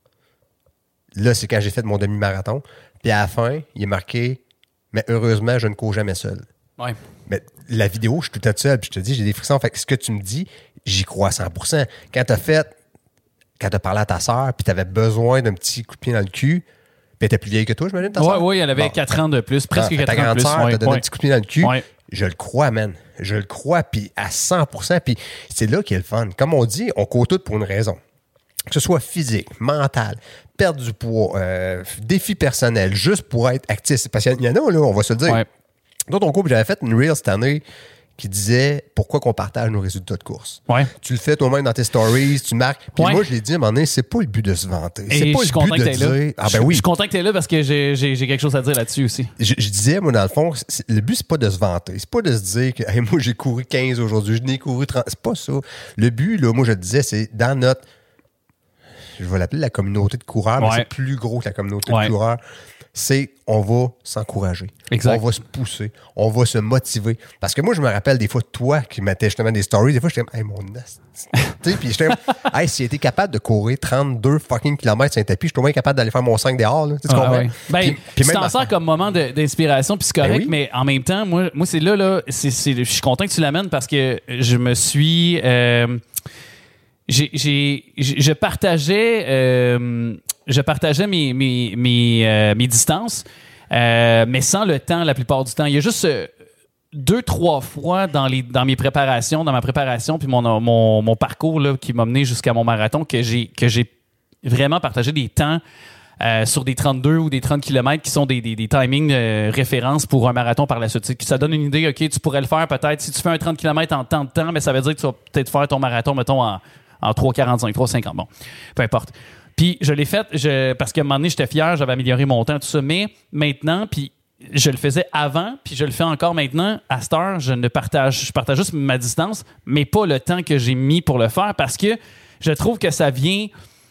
Là, c'est quand j'ai fait mon demi-marathon. Puis à la fin, il est marqué « Mais heureusement, je ne cours jamais seul. » Ouais. Mais la vidéo, je suis tout à seul, puis je te dis, j'ai des frissons. Fait que ce que tu me dis, j'y crois à cent pour cent. Quand t'as fait, quand t'as parlé à ta sœur, puis t'avais besoin d'un petit coup de pied dans le cul, puis elle était plus vieille que toi, je m'imagine, ta sœur? Oui, oui, elle avait bon, quatre ans de plus, presque non, quatre ta ans de plus. Ta grande sœur ouais, t'a donné ouais. un petit coup de pied dans le cul. Ouais. Je le crois, man. Je le crois, puis à cent pour cent. Puis c'est là qu'il y a le fun. Comme on dit, on court tout pour une raison. Que ce soit physique, mental, perdre du poids, euh, défi personnel, juste pour être actif. Parce qu'il y en a, là, on va se le dire. Ouais. Dans ton couple, j'avais fait une reel cette année qui disait pourquoi qu'on partage nos résultats de course. Ouais. Tu le fais toi-même dans tes stories, tu marques. Puis ouais. moi, je l'ai dit à un moment donné, c'est pas le but de se vanter. Et c'est pas je le but de dire. Là. Ah ben oui. Je suis content que tu es là parce que j'ai, j'ai, j'ai quelque chose à dire là-dessus aussi. Je, je disais, moi, dans le fond, le but, c'est pas de se vanter. C'est pas de se dire que hey, moi, j'ai couru quinze aujourd'hui, je n'ai couru trente. C'est pas ça. Le but, là, moi, je te disais, c'est dans notre. Je vais l'appeler la communauté de coureurs, mais ouais. c'est plus gros que la communauté ouais. de coureurs. C'est on va s'encourager. Exact. On va se pousser. On va se motiver. Parce que moi, je me rappelle des fois de toi qui mettais justement des stories. Des fois, j'étais comme, hey, mon as. Tu sais, puis j'étais comme, hey, si j'étais capable de courir trente-deux fucking kilomètres sur un tapis, je suis au moins capable d'aller faire mon cinq dehors. Là. Tu sais, ah, ouais. Ben, puis, puis tu t'en sors affaire. comme moment de, d'inspiration, puis c'est correct, ben oui. mais en même temps, moi, moi c'est là, là, c'est, c'est, je suis content que tu l'amènes parce que je me suis. Euh, j'ai, j'ai, je partageais. Euh, Je partageais mes, mes, mes, euh, mes distances, euh, mais sans le temps la plupart du temps. Il y a juste euh, deux, trois fois dans, les, dans mes préparations, dans ma préparation, puis mon, mon, mon parcours là, qui m'a mené jusqu'à mon marathon, que j'ai, que j'ai vraiment partagé des temps euh, sur des trente-deux ou des trente kilomètres qui sont des, des, des timings euh, références pour un marathon par la suite. Ça donne une idée, OK, tu pourrais le faire peut-être. Si tu fais un trente kilomètres en temps de temps, mais ça veut dire que tu vas peut-être faire ton marathon, mettons, en, en trois quarante-cinq, trois cinquante. Bon, peu importe. Puis je l'ai fait je, parce qu'à un moment donné, j'étais fier, j'avais amélioré mon temps, tout ça. Mais maintenant, puis je le faisais avant, puis je le fais encore maintenant. À cette heure, je ne partage, je partage juste ma distance, mais pas le temps que j'ai mis pour le faire parce que je trouve que ça vient...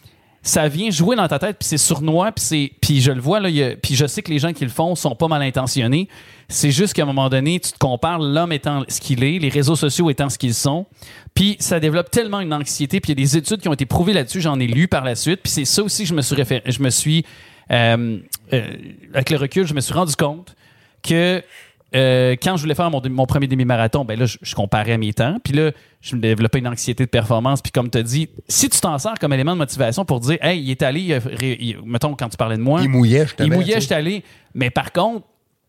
ça vient jouer dans ta tête, puis c'est sournois, puis c'est, puis je le vois là, y a, puis je sais que les gens qui le font sont pas mal intentionnés. C'est juste qu'à un moment donné, tu te compares, l'homme étant ce qu'il est, les réseaux sociaux étant ce qu'ils sont, puis ça développe tellement une anxiété, puis il y a des études qui ont été prouvées là-dessus, j'en ai lu par la suite, puis c'est ça aussi que je me suis référé, je me suis euh, euh, avec le recul, je me suis rendu compte que Euh, quand je voulais faire mon, mon premier demi-marathon, ben là, je, je comparais mes temps. Puis là, je me développais une anxiété de performance. Puis comme tu as dit, si tu t'en sers comme élément de motivation pour dire, hey, il est allé, il, il, mettons, quand tu parlais de moi. Il mouillait, je te Il mouillait, je suis allé. Mais par contre,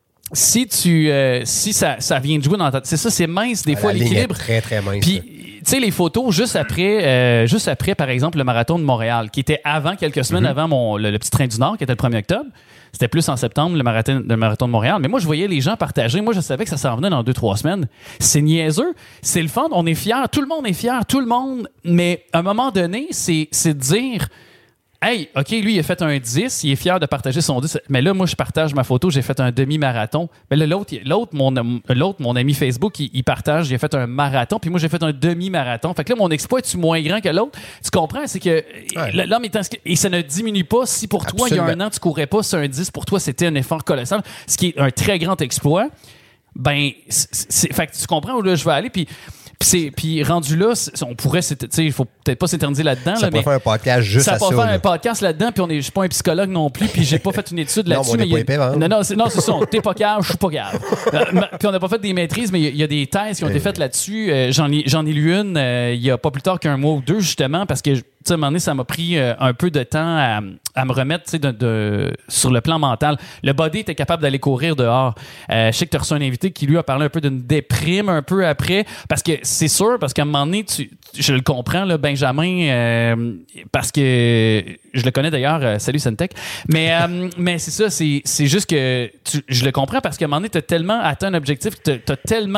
si tu euh, si ça, ça vient de jouer dans ta tête, c'est ça, c'est mince des ah, fois la l'équilibre. Ligne est très, très mince. Puis, tu sais, les photos juste après, euh, juste après, par exemple, le marathon de Montréal, qui était avant, quelques semaines mm-hmm. avant mon, le, le petit train du Nord, qui était le premier octobre. C'était plus en septembre, le marathon, le marathon de Montréal. Mais moi, je voyais les gens partager. Moi, je savais que ça s'en venait dans deux, trois semaines. C'est niaiseux. C'est le fun. On est fiers. Tout le monde est fier. Tout le monde. Mais à un moment donné, c'est, c'est de dire... Hey, OK, lui, il a fait un dix, il est fier de partager son dix. Mais là, moi, je partage ma photo, j'ai fait un demi-marathon. Mais là, l'autre, l'autre, mon, l'autre, mon ami Facebook, il, il partage, il a fait un marathon, puis moi, j'ai fait un demi-marathon. Fait que là, mon exploit est-tu moins grand que l'autre? Tu comprends? C'est que ouais. l'homme est inscrit, et ça ne diminue pas si pour toi, Absolument. Il y a un an, tu courais pas sur un dix, pour toi, c'était un effort colossal, ce qui est un très grand exploit. Ben, c'est, c'est, fait que tu comprends où là, je vais aller, puis... Puis, puis rendu là, on pourrait, tu sais, il faut peut-être pas s'éterniser là-dedans. Ça là, pourrait mais faire un podcast juste ça à ça. Ça pourrait faire là. un podcast là-dedans, puis on est, je suis pas un psychologue non plus, puis j'ai pas fait une étude là-dessus. Non, mais on mais est pas épais, hein? Non, non, c'est, non, c'est ça. T'es pas cave, je suis pas cave. Puis on n'a pas fait des maîtrises, mais il y, y a des thèses qui ont été faites là-dessus. Euh, j'en, ai, j'en ai lu une euh, il y a pas plus tard qu'un mois ou deux, justement, parce que, tu sais, à un moment donné, ça m'a pris euh, un peu de temps à, à me remettre, tu sais, de, de, sur le plan mental. Le body était capable d'aller courir dehors. Euh, je sais que tu as reçu un invité qui, lui, a parlé un peu d'une déprime un peu après, parce que c'est sûr, parce qu'à un moment donné, tu, je le comprends, là, Benjamin, euh, parce que je le connais d'ailleurs, euh, salut Sentech, mais, euh, mais c'est ça, c'est, c'est juste que tu, je le comprends parce qu'à un moment donné, tu as tellement atteint un objectif, tu as tellement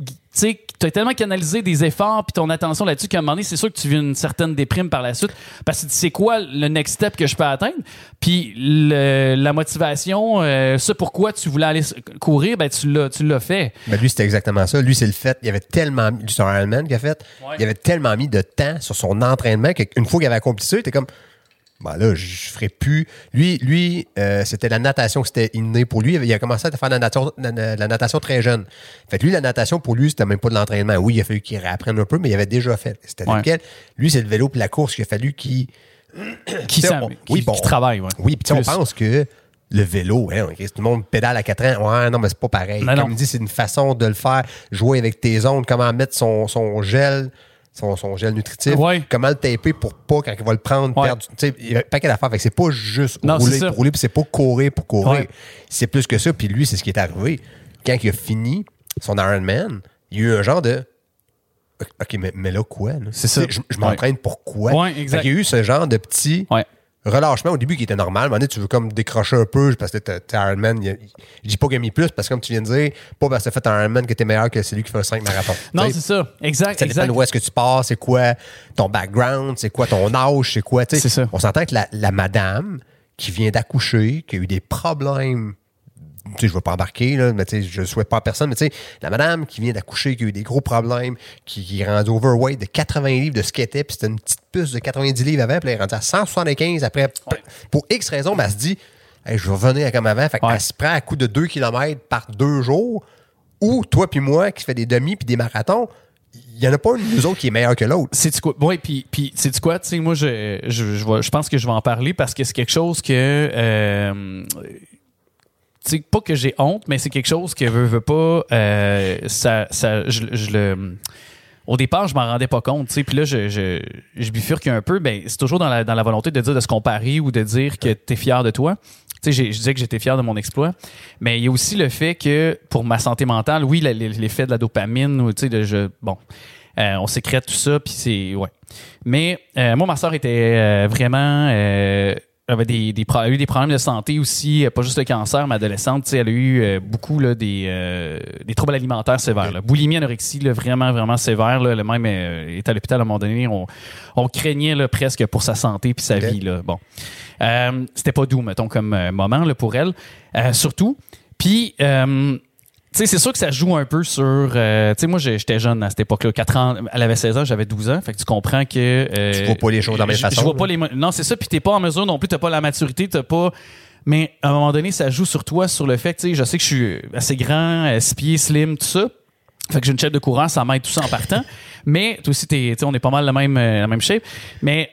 sais, tu as tellement canalisé des efforts puis ton attention là-dessus qu'à un moment donné, c'est sûr que tu vis une certaine déprime par la suite parce que c'est quoi le next step que je peux atteindre? Puis le, la motivation, euh, ça pourquoi tu voulais aller courir, ben tu l'as, tu l'as fait. Ben lui, c'était exactement ça. Lui, c'est le fait. Il avait tellement mis, c'est un Ironman qu'il a fait. Ouais. Il avait tellement mis de temps sur son entraînement qu'une fois qu'il avait accompli ça, il était comme, ben là, je, je ferais plus. Lui, lui euh, c'était la natation qui c'était inné pour lui. Il a commencé à faire de la natation, la, la natation très jeune. Fait que lui, la natation, pour lui, c'était même pas de l'entraînement. Oui, il a fallu qu'il réapprenne un peu, mais il avait déjà fait. C'était Ouais. lequel? Lui, c'est le vélo puis la course qu'il a fallu qu'il... Qui, on, qui, oui, bon, qui travaille, ouais. Oui, puis on pense que le vélo, hein, tout le monde pédale à quatre ans. Ouais, non, mais c'est pas pareil. Non, Comme non. il dit, c'est une façon de le faire. Jouer avec tes ondes, comment mettre son, son gel... Son, son gel nutritif, ouais. comment le taper pour pas, quand il va le prendre, ouais. perdre. Tu sais, il y a un paquet d'affaires. Fait que c'est pas juste non, rouler pour rouler, puis c'est pas courir pour courir. Ouais. C'est plus que ça. Puis lui, c'est ce qui est arrivé. Quand il a fini son Ironman, il y a eu un genre de OK, mais, mais là, quoi? Là? C'est ça. Je, je m'entraîne ouais. pour quoi? Ouais, exact. Il y a eu ce genre de petit ouais. relâchement au début qui était normal. À un moment donné, tu veux comme décrocher un peu parce que t'es, t'es Ironman. Il, il, je dis pas qu'il a mis plus parce que comme tu viens de dire, pas parce que t'as fait un Ironman que t'es meilleur que celui qui fait un cinq marathons. Non, t'sais, c'est ça. Exact. Ça exact. dépend d'où est-ce que tu pars, c'est quoi ton background, c'est quoi ton âge, c'est quoi. C'est ça. On s'entend que la, la madame qui vient d'accoucher, qui a eu des problèmes. Tu sais, je ne veux pas embarquer, là, mais tu sais, je ne souhaite pas à personne, mais tu sais, la madame qui vient d'accoucher, qui a eu des gros problèmes, qui, qui est rendue overweight de quatre-vingts livres de ce qu'elle était, puis c'était une petite puce de quatre-vingt-dix livres avant, puis elle est rendue à cent soixante-quinze après. Ouais. Pour X raisons, ben, elle se dit, hey, je vais revenir comme avant. Fait ouais. Elle se prend à coup de deux kilomètres par deux jours, ou toi puis moi qui fait des demi puis des marathons, il n'y en a pas un de nous autres qui est meilleur que l'autre. C'est quoi? Oui, puis, puis c'est quoi? Tu sais, moi, je, je, je, je pense que je vais en parler parce que c'est quelque chose que. Euh, tu sais, pas que j'ai honte, mais c'est quelque chose que veut, veut pas. Euh, ça, ça, je, je le. Au départ, je m'en rendais pas compte, tu sais, puis là, je, je, je bifurque un peu. Ben, c'est toujours dans la, dans la volonté de dire de se comparer ou de dire que t'es fier de toi. Tu sais, je disais que j'étais fier de mon exploit, mais il y a aussi le fait que pour ma santé mentale, oui, l'effet de la dopamine, ou tu sais, de je, bon, euh, on sécrète tout ça, puis c'est ouais. Mais euh, moi, ma soeur était euh, vraiment euh, avait des, des, elle a eu des problèmes de santé aussi, pas juste le cancer, mais adolescente, tu sais, elle a eu euh, beaucoup là, des, euh, des troubles alimentaires sévères. Là. Boulimie, anorexie, là, vraiment, vraiment sévère. Là, le même euh, est à l'hôpital à un moment donné. On, on craignait là, presque pour sa santé puis sa okay. vie. Là. Bon. Euh, c'était pas doux, mettons, comme euh, moment là, pour elle. Euh, surtout. Puis, euh, tu sais, c'est sûr que ça joue un peu sur... Euh, tu sais, moi, j'étais jeune à cette époque-là. quatre ans, elle avait seize ans, j'avais douze ans. Fait que tu comprends que... Euh, tu vois pas les choses de la même façon. Je vois pas les... Non, c'est ça. Puis t'es pas en mesure non plus. T'as pas la maturité. T'as pas... Mais à un moment donné, ça joue sur toi, sur le fait que, tu sais, je sais que je suis assez grand, six pieds, slim, tout ça. Fait que j'ai une chaîne de courant, ça m'aide tout ça en partant. Mais toi aussi, t'es, on est pas mal la même, la même shape. Mais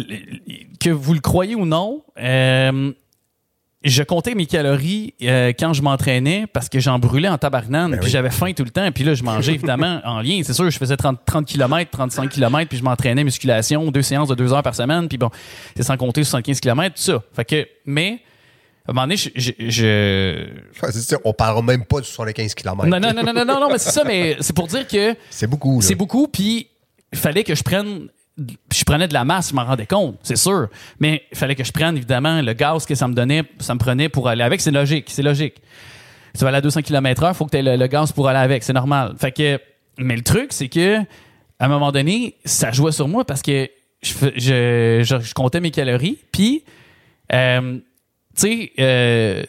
que vous le croyez ou non... Euh, je comptais mes calories euh, quand je m'entraînais parce que j'en brûlais en tabarnane, ben puis oui. J'avais faim tout le temps, puis là je mangeais évidemment en lien. C'est sûr, je faisais trente, trente kilomètres, trente-cinq kilomètres, puis je m'entraînais musculation, deux séances de deux heures par semaine, puis bon, c'est sans compter soixante-quinze kilomètres, tout ça. Fait que, mais à un moment donné, je... je, je... Ouais, c'est ça, on parle même pas de soixante-quinze kilomètres. Non, non, non, non, non, non, non, mais c'est ça, mais c'est pour dire que... C'est beaucoup, là. C'est beaucoup, puis il fallait que je prenne... Je prenais de la masse, je m'en rendais compte, c'est sûr. Mais il fallait que je prenne, évidemment, le gaz que ça me donnait, ça me prenait pour aller avec. C'est logique, c'est logique. Tu vas aller à deux cents kilomètres heure, il faut que tu aies le, le gaz pour aller avec, c'est normal. Fait que, mais le truc, c'est que à un moment donné, ça jouait sur moi parce que je, je, je, je comptais mes calories, puis, euh, tu sais, euh,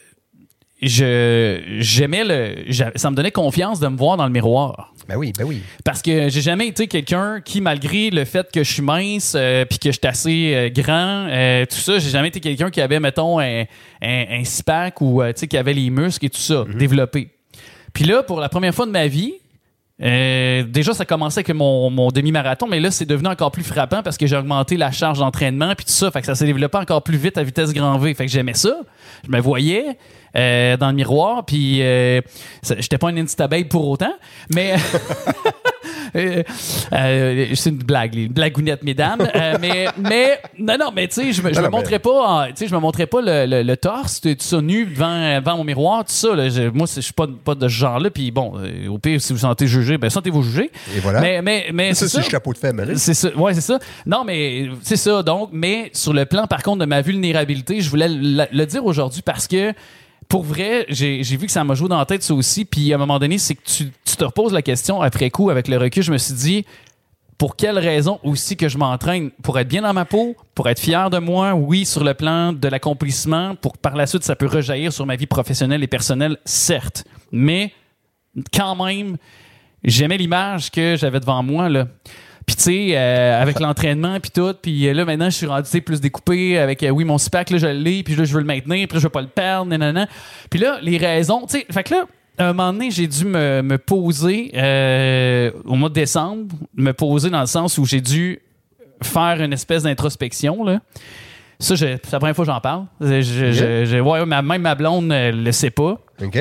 je, j'aimais le... Ça me donnait confiance de me voir dans le miroir. Ben oui, ben oui. Parce que j'ai jamais été quelqu'un qui, malgré le fait que je suis mince euh, puis que je suis assez euh, grand, euh, tout ça, j'ai jamais été quelqu'un qui avait, mettons, un, un, un six-pack ou euh, tu sais, qui avait les muscles et tout ça mm-hmm. développés. Puis là, pour la première fois de ma vie, euh, déjà, ça commençait avec mon, mon demi-marathon, mais là, c'est devenu encore plus frappant parce que j'ai augmenté la charge d'entraînement puis tout ça. Fait que ça s'est développé encore plus vite à vitesse grand V. Fait que j'aimais ça. Je me voyais euh, dans le miroir, puis euh, j'étais pas un Instababe pour autant, mais... euh, euh, c'est une blague, une blagounette, mesdames. Euh, mais, mais, non, non, mais tu sais, je me, je me montrais pas, tu sais, je me montrais pas le, le, le torse, tout ça nu devant, devant mon miroir, tout ça. Là, je, moi, je suis pas, pas de ce genre-là. Puis bon, euh, au pire, si vous sentez jugé, ben sentez-vous juger. Et voilà. Mais, mais, mais ça, c'est, c'est ça. chapeau de femme. Hein? C'est ça. Ouais, c'est ça. Non, mais c'est ça. Donc, mais sur le plan, par contre, de ma vulnérabilité, je voulais le, le dire aujourd'hui parce que pour vrai, j'ai, j'ai vu que ça m'a joué dans la tête, ça aussi. Puis à un moment donné, c'est que tu, tu te reposes la question après coup, avec le recul. Je me suis dit, pour quelle raison aussi que je m'entraîne? Pour être bien dans ma peau, pour être fier de moi, oui, sur le plan de l'accomplissement, pour que par la suite, ça peut rejaillir sur ma vie professionnelle et personnelle, certes. Mais quand même, j'aimais l'image que j'avais devant moi, là. Puis tu sais, euh, avec l'entraînement puis tout, puis là maintenant je suis rendu plus découpé avec euh, oui mon six-pack là je l'ai, puis là je veux le maintenir, puis là je veux pas le perdre, nanana. Puis là les raisons, tu sais, fait que là à un moment donné j'ai dû me, me poser euh, au mois de décembre, me poser dans le sens où j'ai dû faire une espèce d'introspection là. Ça, je, c'est la première fois que j'en parle. Je, je, je, je, ouais, ma, même ma blonde ne le sait pas. OK.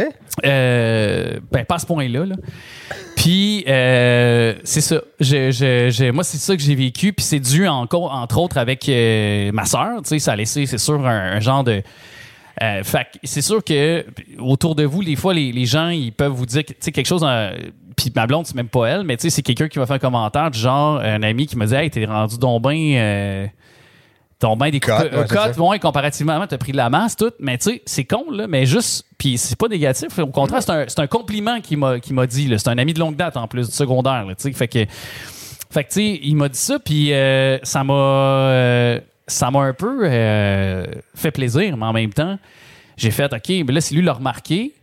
Euh, ben, pas à ce point-là. Là. Puis, euh, c'est ça. Je, je, je, moi, c'est ça que j'ai vécu. Puis, c'est dû, encore, entre autres, avec euh, ma sœur. Tu sais, ça a laissé, c'est sûr, un, un genre de... Euh, fait que c'est sûr que autour de vous, des fois, les, les gens, ils peuvent vous dire, tu sais, quelque chose... Euh, puis ma blonde, c'est même pas elle, mais tu sais, c'est quelqu'un qui va faire un commentaire du genre, un ami qui me dit « Hey, t'es rendu donc ben... Euh, ton bain des cotes, ouais, ouais, comparativement, t'as pris de la masse, tout, mais tu sais, c'est con, là, mais juste, puis c'est pas négatif, au contraire, c'est un, c'est un compliment qu'il m'a, qu'il m'a dit, là. C'est un ami de longue date, en plus, du secondaire, tu sais, fait que, fait que, tu sais, il m'a dit ça, puis euh, ça m'a, euh, ça m'a un peu euh, fait plaisir, mais en même temps, j'ai fait, OK, mais là, si lui l'a remarqué,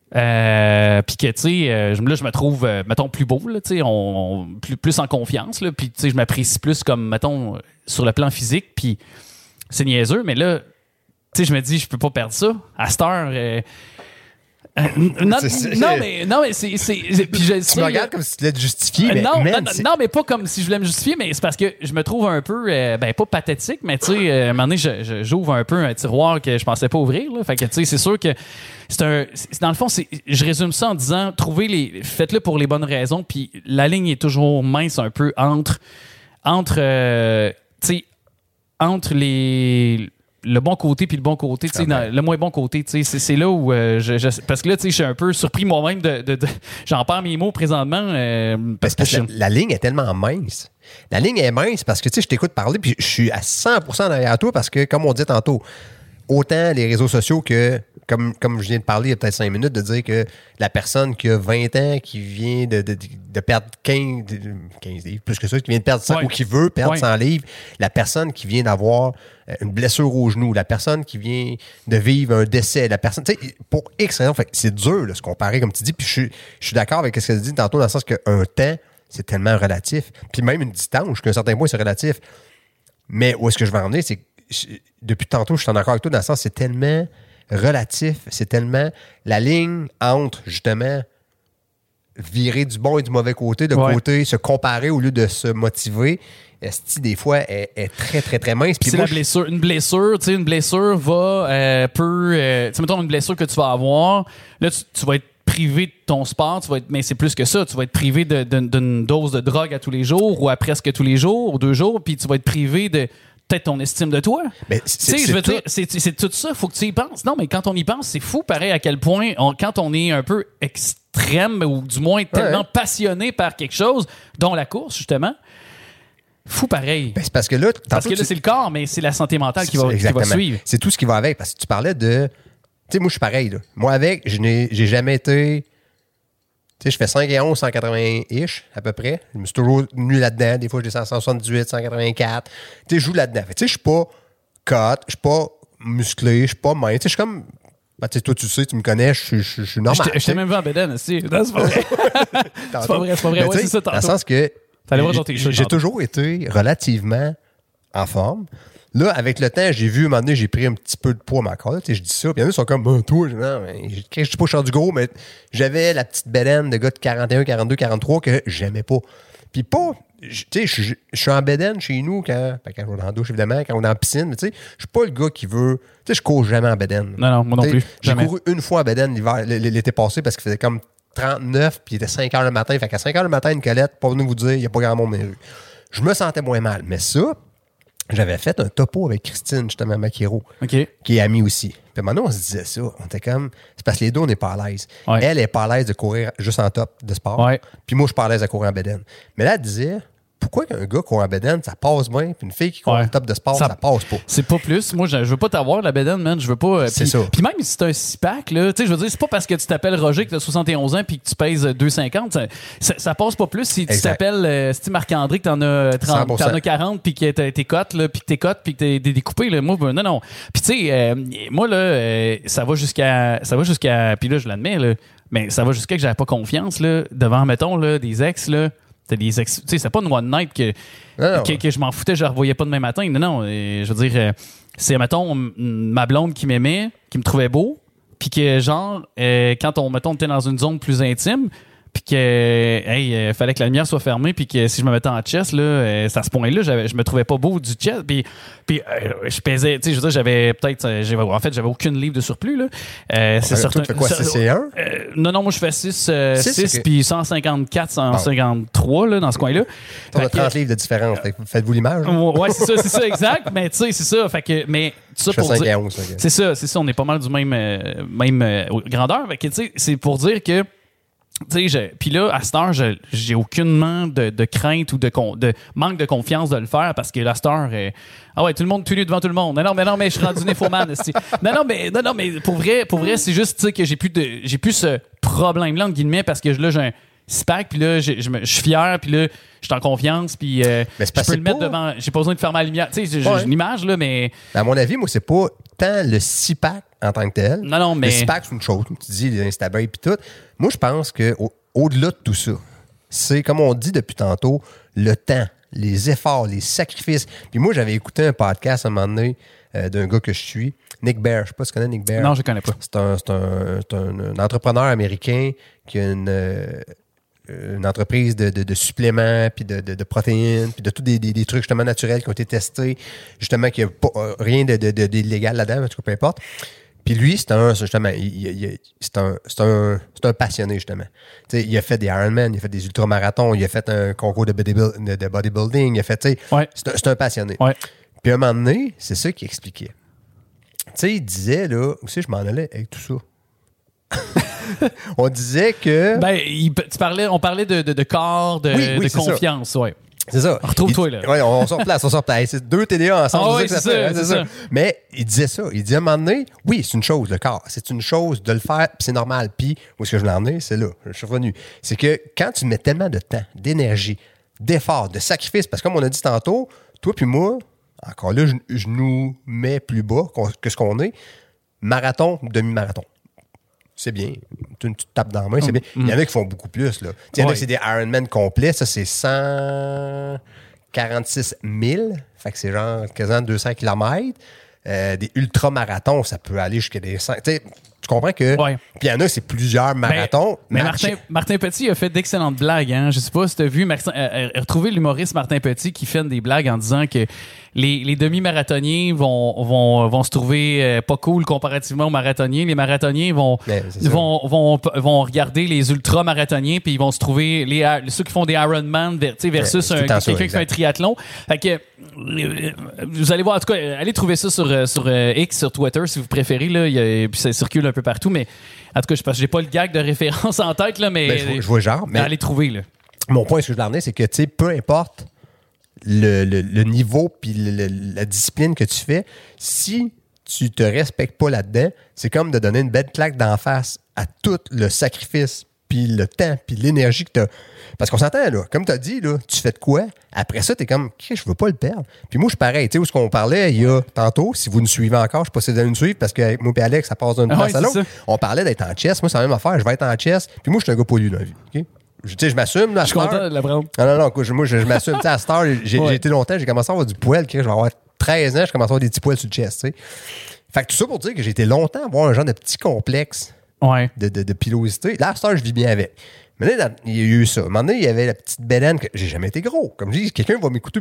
Euh, puis que tu sais euh, là je me trouve euh, mettons plus beau là, tu sais on, on plus plus en confiance là, puis tu sais je m'apprécie plus comme mettons sur le plan physique, puis c'est niaiseux mais là tu sais je me dis je peux pas perdre ça à cette heure euh, euh, non, non mais non mais c'est c'est, c'est puis je tu sais, me regardes là, comme si tu voulais te justifier euh, mais non, man, non, non, non mais pas comme si je voulais me justifier, mais c'est parce que je me trouve un peu euh, ben pas pathétique, mais tu sais euh, à un moment donné je, je, j'ouvre un peu un tiroir que je pensais pas ouvrir là. Fait que tu sais c'est sûr que c'est un c'est, dans le fond c'est je résume ça en disant trouvez les faites-le pour les bonnes raisons, puis la ligne est toujours mince un peu entre entre euh, tu sais entre les le bon côté puis le bon côté, tu sais, okay. Le moins bon côté, tu sais, c'est, c'est là où euh, je, je parce que là, tu sais, je suis un peu surpris moi-même de, de, de j'en perds mes mots présentement euh, parce, parce que, que je... la, la ligne est tellement mince. La ligne est mince parce que tu sais, je t'écoute parler puis je suis à cent pour cent derrière toi parce que comme on dit tantôt, autant les réseaux sociaux que Comme, comme je viens de parler il y a peut-être cinq minutes, de dire que la personne qui a vingt ans, qui vient de, de, de perdre quinze, quinze livres, plus que ça, qui vient de perdre cent, ouais. ou qui veut perdre ouais. cent livres, la personne qui vient d'avoir une blessure au genou, la personne qui vient de vivre un décès, la personne, tu sais, pour X raisons, fait, c'est dur de se comparer, comme tu dis, puis je suis, je suis d'accord avec ce que tu dis tantôt, dans le sens qu'un temps, c'est tellement relatif, puis même une distance, jusqu'à un certain point, c'est relatif. Mais où est-ce que je vais en venir, c'est que je, depuis tantôt, je suis en accord avec toi, dans le sens, c'est tellement relatif, c'est tellement la ligne entre justement virer du bon et du mauvais côté, de ouais. côté se comparer au lieu de se motiver, est-ce que des fois est, est très très très mince. Puis c'est la blessure, une blessure, tu sais, une blessure va euh, peu, euh, tu sais, mettons une blessure que tu vas avoir, là tu, tu vas être privé de ton sport, tu vas être, mais c'est plus que ça, tu vas être privé de, de, d'une dose de drogue à tous les jours ou à presque tous les jours, ou deux jours, puis tu vas être privé de peut-être ton estime de toi. Mais c'est, je veux tout. dire, c'est, c'est tout ça, il faut que tu y penses. Non, mais quand on y pense, c'est fou, pareil, à quel point, on, quand on est un peu extrême, ou du moins tellement ouais. passionné par quelque chose, dont la course, justement, fou pareil. Ben, c'est parce que là... Parce que là, tu... c'est le corps, mais c'est la santé mentale qui va, qui va suivre. C'est tout ce qui va avec, parce que tu parlais de... Tu sais, moi, je suis pareil, là. Moi, avec, je n'ai j'ai jamais été... Tu sais, je fais cinq et onze, cent quatre-vingts-ish, à peu près. Je me suis toujours tenu là-dedans. Des fois, je descends à cent soixante-dix-huit, cent quatre-vingt-quatre. Tu sais, je joue là-dedans. Tu sais, je suis pas cut, je suis pas musclé, je suis pas mince. Tu sais, je suis comme... Ben, tu sais, toi, tu sais, tu me connais, je suis, je suis normal. Je t'ai même vu en bédaine aussi. Non, c'est pas vrai. c'est pas vrai, c'est pas vrai. Ouais, c'est ça, tantôt. Dans le sens que j'ai, j'ai toujours été relativement en forme. Là, avec le temps, j'ai vu, à un moment donné, j'ai pris un petit peu de poids à ma corde. Je dis ça, puis il y en a qui sont comme, oh, toi, non, mais, je ne dis pas que je suis du gros, mais j'avais la petite bédaine de gars de quarante et un, quarante-deux, quarante-trois que j'aimais pas. Puis pas, tu sais, je suis en bédaine chez nous quand, ben, quand on est dans la douche, évidemment, quand on est en piscine, mais tu sais, je suis pas le gars qui veut, tu sais, je cours jamais en bédaine. Non, non, moi non t'sais, plus. J'ai jamais. couru une fois en bédaine l'hiver, l'été passé parce qu'il faisait comme trente-neuf, puis il était cinq heures le matin. Fait qu'à cinq heures le matin, Nicolette, pas venu vous dire, il n'y a pas grand monde dans les rues. Je me sentais moins mal. Mais ça, j'avais fait un topo avec Christine, justement, Maquero, okay. qui est amie aussi. Puis maintenant, on se disait ça. On était comme... C'est parce que les deux, on n'est pas à l'aise. Ouais. Elle est pas à l'aise de courir juste en top de sport. Ouais. Puis moi, je suis pas à l'aise de courir en bédaine. Mais là, elle disait, pourquoi qu'un gars court en bédaine, ça passe bien, puis une fille qui court Ouais. en top de sport, Ça- ça, passe pas. C'est pas plus. Moi, je, je veux pas t'avoir la bédaine, man. Je veux pas. euh, C'est puis- ça. Puis même si c'est un six-pack, là, tu sais, je veux dire, c'est pas parce que tu t'appelles Roger que t'as soixante et onze ans puis que tu pèses deux cent cinquante. Ça, ça, ça passe pas plus si tu Exact. t'appelles euh, si Marc-André que t'en as trente, cent pour cent. t'en as quarante puis que t'as tes cotes, là, puis que tes cotes puis que t'es t'es découpé, là. Moi, ben, non, non. Puis tu sais, euh, moi, là, euh, ça va jusqu'à. Ça va jusqu'à. Puis là, je l'admets, là. Mais ça va jusqu'à que j'avais pas confiance, là, devant, mettons, là, des ex, là. T'as des ex. Tu sais, c'est pas une one night que, Non, non. que, que je m'en foutais, je la revoyais pas demain matin. Non, non. euh, je veux dire, euh, c'est, mettons, m- ma blonde qui m'aimait, qui me trouvait beau, puis que, genre, euh, quand on, mettons, était dans une zone plus intime, puis que, hey, euh, fallait que la lumière soit fermée, puis que si je me mettais en chest, là, euh, c'est à ce point-là, j'avais, je me trouvais pas beau du chest, puis, puis euh, je pesais, tu sais, je veux dire, j'avais peut-être, euh, j'avais, en fait, j'avais aucune livre de surplus, là. Euh, c'est Toi, certain. tu fais quoi, ça- C C un? euh, non, non, moi, je fais six, Six, six ok. puis cent cinquante-quatre, cent cinquante-trois, là, dans ce coin-là. On a Fait que- trente livres de différence. Fait que Faites-vous l'image? hein? Ouais, c'est ça, c'est ça, exact. Mais tu sais, c'est ça. Fait que, mais tout ça Je fais pour cinq et dire. onze. ok. C'est ça, c'est ça. On est pas mal du même, euh, même euh, grandeur. Fait que, tu sais, c'est pour dire que. Tu sais, je- puis là, à cette heure, je- j'ai aucunement de, de crainte ou de, con- de manque de confiance de le faire parce que la star, euh, ah ouais, tout le monde tout nu devant tout le monde. Non, non, mais non, mais je suis rendu néphoman. esti. Non, non, mais non, non, mais pour vrai, pour vrai, c'est juste tu sais que j'ai plus de, j'ai plus ce problème-là entre guillemets parce que là, j'ai un six-pack, puis là, j'ai- je me- je suis fier, puis là, je suis en confiance, puis euh, Mais c'est je parce peux que le mettre pas- devant. J'ai pas besoin de fermer la lumière. Tu sais, j'ai Ouais. j'ai une image là, mais À mon avis, moi, c'est pas tant le six-pack en tant que tel. non, non, mais Le six-pack, c'est une chose. Tu dis les Instabays et tout. Moi, je pense que au- au-delà de tout ça, c'est, comme on dit depuis tantôt, le temps, les efforts, les sacrifices. Puis moi, j'avais écouté un podcast à un moment donné euh, d'un gars que je suis, Nick Bear. Je sais pas si tu connais Nick Bear. non, je connais pas. C'est un, c'est un- c'est un- un entrepreneur américain qui a une, euh, une entreprise de, de- de suppléments, puis de, de- de protéines, puis de tous des, des- des trucs justement naturels qui ont été testés, justement, qu'il n'y a pas, euh, rien de, de- de- d'illégal là-dedans, en tout cas, peu importe. Puis lui, c'est un, justement, il- il- il- c'est un, c'est un, c'est un passionné, justement. Tu sais, il a fait des Ironman, il a fait des ultramarathons, il a fait un concours de, bodybuild- de- de bodybuilding, il a fait, tu sais, Ouais. c'est un, c'est un passionné. Ouais. Puis à un moment donné, c'est ça qu'il expliquait. Tu sais, il disait, là, où c'est que je m'en allais avec tout ça? On disait que... Ben, il- tu parlais, on parlait de, de, de corps, de, Oui, oui, de c'est ça. confiance, ouais. C'est ça. Retrouve-toi, Il- là. Ouais, on, on se replace, on se replace. C'est deux T D A ensemble. Ah oui, que c'est fait, ça, hein, c'est ça. Mais il disait ça. Il disait à un moment donné, oui, c'est une chose, le corps. C'est une chose de le faire, puis c'est normal. Puis, où est-ce que je l'en ai? C'est là. Je suis revenu. C'est que quand tu mets tellement de temps, d'énergie, d'effort, de sacrifice, parce que comme on a dit tantôt, toi puis moi, encore là, je, je nous mets plus bas qu'on- que ce qu'on est. Marathon, demi-marathon. C'est bien. Tu tu te tapes dans la main, c'est bien. Il y en a qui font beaucoup plus. Là. Il y en a Ouais. qui c'est des Ironman complets. Ça, c'est cent quarante-six mille. Fait que c'est genre quasiment deux cents kilomètres. Euh, des ultramarathons, ça peut aller jusqu'à des cent. Tu sais, tu comprends que. Ouais. Puis il y en a, c'est plusieurs marathons. Mais, mais Marché- Martin, Martin Petit a fait d'excellentes blagues. Hein? Je sais pas si tu as vu, Martin, euh, euh, retrouver l'humoriste Martin Petit qui fait des blagues en disant que les, les demi-marathoniens vont, vont, vont se trouver euh, pas cool comparativement aux marathoniens. Les marathoniens vont, Ouais, c'est ça. vont, vont, vont regarder les ultra-marathoniens puis ils vont se trouver les, ceux qui font des Ironman ver- tu sais, versus Ouais, c'est un- tout le temps ça, quelqu'un qui fait un exact. triathlon. Fait que, euh, vous allez voir, en tout cas, euh, allez trouver ça sur, euh, sur euh, X, sur Twitter si vous préférez. Là, Il y a- puis ça circule un peu partout. Mais en tout cas, je pense que j'ai pas le gag de référence en tête, là, mais Ben, je, vois, je vois le genre. Mais allez trouver. Là. mon point, ce que je voulais en venir, c'est que, tu sais, peu importe le, le- le niveau puis le- le- la discipline que tu fais, si tu te respectes pas là-dedans, c'est comme de donner une belle claque d'en face à tout le sacrifice puis le temps puis l'énergie que tu as. Parce qu'on s'entend, là, comme tu as dit, là, tu fais de quoi? Après ça, tu es comme, OK, je veux pas le perdre. Puis moi, je suis pareil. Tu sais, où ce qu'on parlait il y a tantôt, si vous nous suivez encore, je sais pas si vous allez nous suivre, parce que moi et Alex, ça passe d'une Ah place ouais, à c'est l'autre. ça. On parlait d'être en chess. Moi, c'est la même affaire. Je vais être en chess. Puis moi, je suis un gars poli dans la vie. OK? Je, tu sais, je m'assume. Là, à Je suis cette content heure. de l'apprendre. Non, non, non, écoute, moi, je, je m'assume. Tu sais, à cette heure, j'ai, Ouais. j'ai été longtemps, j'ai commencé à avoir du poil. Je vais avoir treize ans, je commence à avoir des petits poils sur le chest, tu sais. Fait que tout ça pour dire que j'ai été longtemps à avoir un genre de petit complexe Ouais. de, de, de pilosité. Là, à cette heure, je vis bien avec. Mais là, il y a eu ça. À un moment donné, il y avait la petite bédaine que j'ai jamais été gros. Comme je dis, quelqu'un va m'écouter.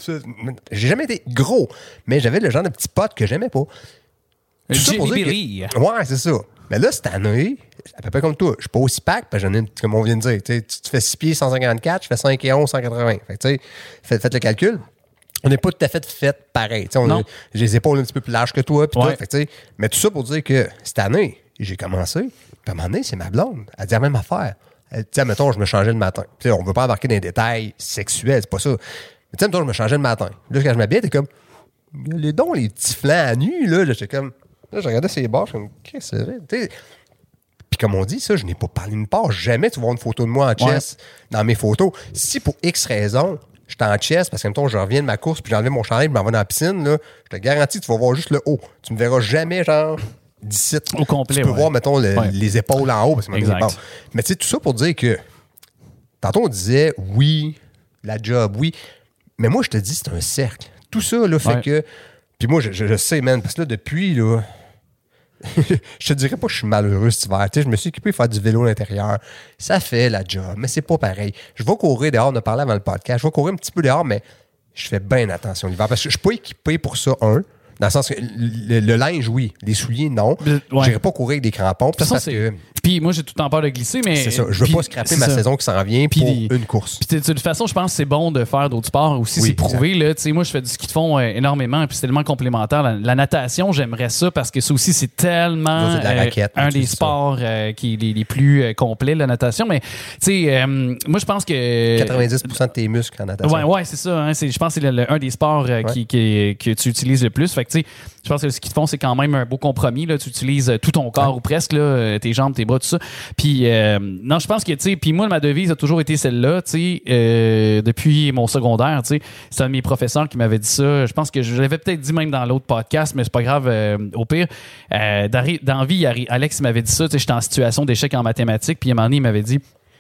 J'ai jamais été gros. Mais j'avais le genre de petit pote que j'aimais pas. Tout ça pour dire Billy. que- Ouais, c'est ça. Mais là, cette année, à peu près comme toi, je suis pas aussi pack, parce que j'en ai, comme on vient de dire. Tu sais, tu fais six pieds, cent cinquante-quatre, je fais cinq et onze, cent quatre-vingts. Fait que, tu sais, faites, faites le calcul. On n'est pas tout à fait fait pareil. Tu sais, on Non. a- j'ai les épaules un petit peu plus larges que toi. Puis Ouais. tout, fait que, tu sais, mais tout ça pour dire que cette année, j'ai commencé. Puis à un moment donné, c'est ma blonde. Elle dit la même affaire. Tu sais, mettons, je me changeais le matin. Tu sais, on veut pas embarquer dans des détails sexuels, c'est pas ça. Mais tu sais, mettons, je me changeais le matin. Là, quand je m'habillais, t'es comme, les dons, les petits flancs à nu, là, j'étais comme, là, je regardais ces bords, je suis comme, qu'est-ce que c'est vrai? Tu sais, puis comme on dit, ça, je n'ai pas parlé nulle part. Jamais tu vas voir une photo de moi en chess ouais. dans mes photos. Si pour X raisons, j'étais en chess parce que, mettons, je reviens de ma course puis j'ai enlevé mon chandail et je m'en vais dans la piscine, là, je te garantis, tu vas voir juste le haut. Tu me verras jamais, genre, d'ici. Au complet, Tu peux ouais. voir, mettons, le, ouais. les épaules en haut. Parce que exact. Bon. Mais tu sais, tout ça pour dire que, tantôt, on disait, oui, la job, oui. Mais moi, je te dis, c'est un cercle. Tout ça, là, fait ouais. que... Puis moi, je, je, je sais, man, parce que là, depuis, là... je te dirais pas que je suis malheureux cet hiver. Tu sais, je me suis occupé de faire du vélo à l'intérieur. Ça fait la job, mais c'est pas pareil. Je vais courir dehors, on a parlé avant le podcast. Je vais courir un petit peu dehors, mais je fais bien attention l'hiver. Parce que je suis pas équipé pour ça, un. Dans le sens que le, le linge, oui. Les souliers, non. Ouais. Je n'irai pas courir avec des crampons. Puis ça, que... Puis moi, j'ai tout le temps peur de glisser, mais... C'est ça. Je veux puis, pas scraper ma ça. saison qui s'en vient pour puis, une course. Puis de toute façon, je pense que c'est bon de faire d'autres sports aussi. Oui, c'est prouvé. Là. Moi, je fais du ski de fond euh, énormément, puis c'est tellement complémentaire. La, la natation, j'aimerais ça parce que ça aussi, c'est tellement de la raquette, euh, un des sports euh, qui est les, les plus euh, complets, la natation. Mais tu sais, euh, moi, je pense que... quatre-vingt-dix pour cent de tes muscles en natation. Ouais, ouais, c'est ça. Hein, c'est, je pense que c'est le, le, un des sports euh, ouais. qui, qui, que tu utilises le plus. Fait que tu sais, je pense que le ski de fond, c'est quand même un beau compromis. Là. Tu utilises tout ton corps ouais. ou presque, là, tes jambes, tes bras, tout ça. Puis, euh, non, je pense que, tu sais, puis moi, ma devise a toujours été celle-là, tu sais, euh, depuis mon secondaire, tu sais. C'est un de mes professeurs qui m'avait dit ça. Je pense que je l'avais peut-être dit même dans l'autre podcast, mais c'est pas grave, euh, au pire. Euh, dans, dans la vie, Alex m'avait dit ça, tu sais, j'étais en situation d'échec en mathématiques, puis à un moment donné, il m'avait dit...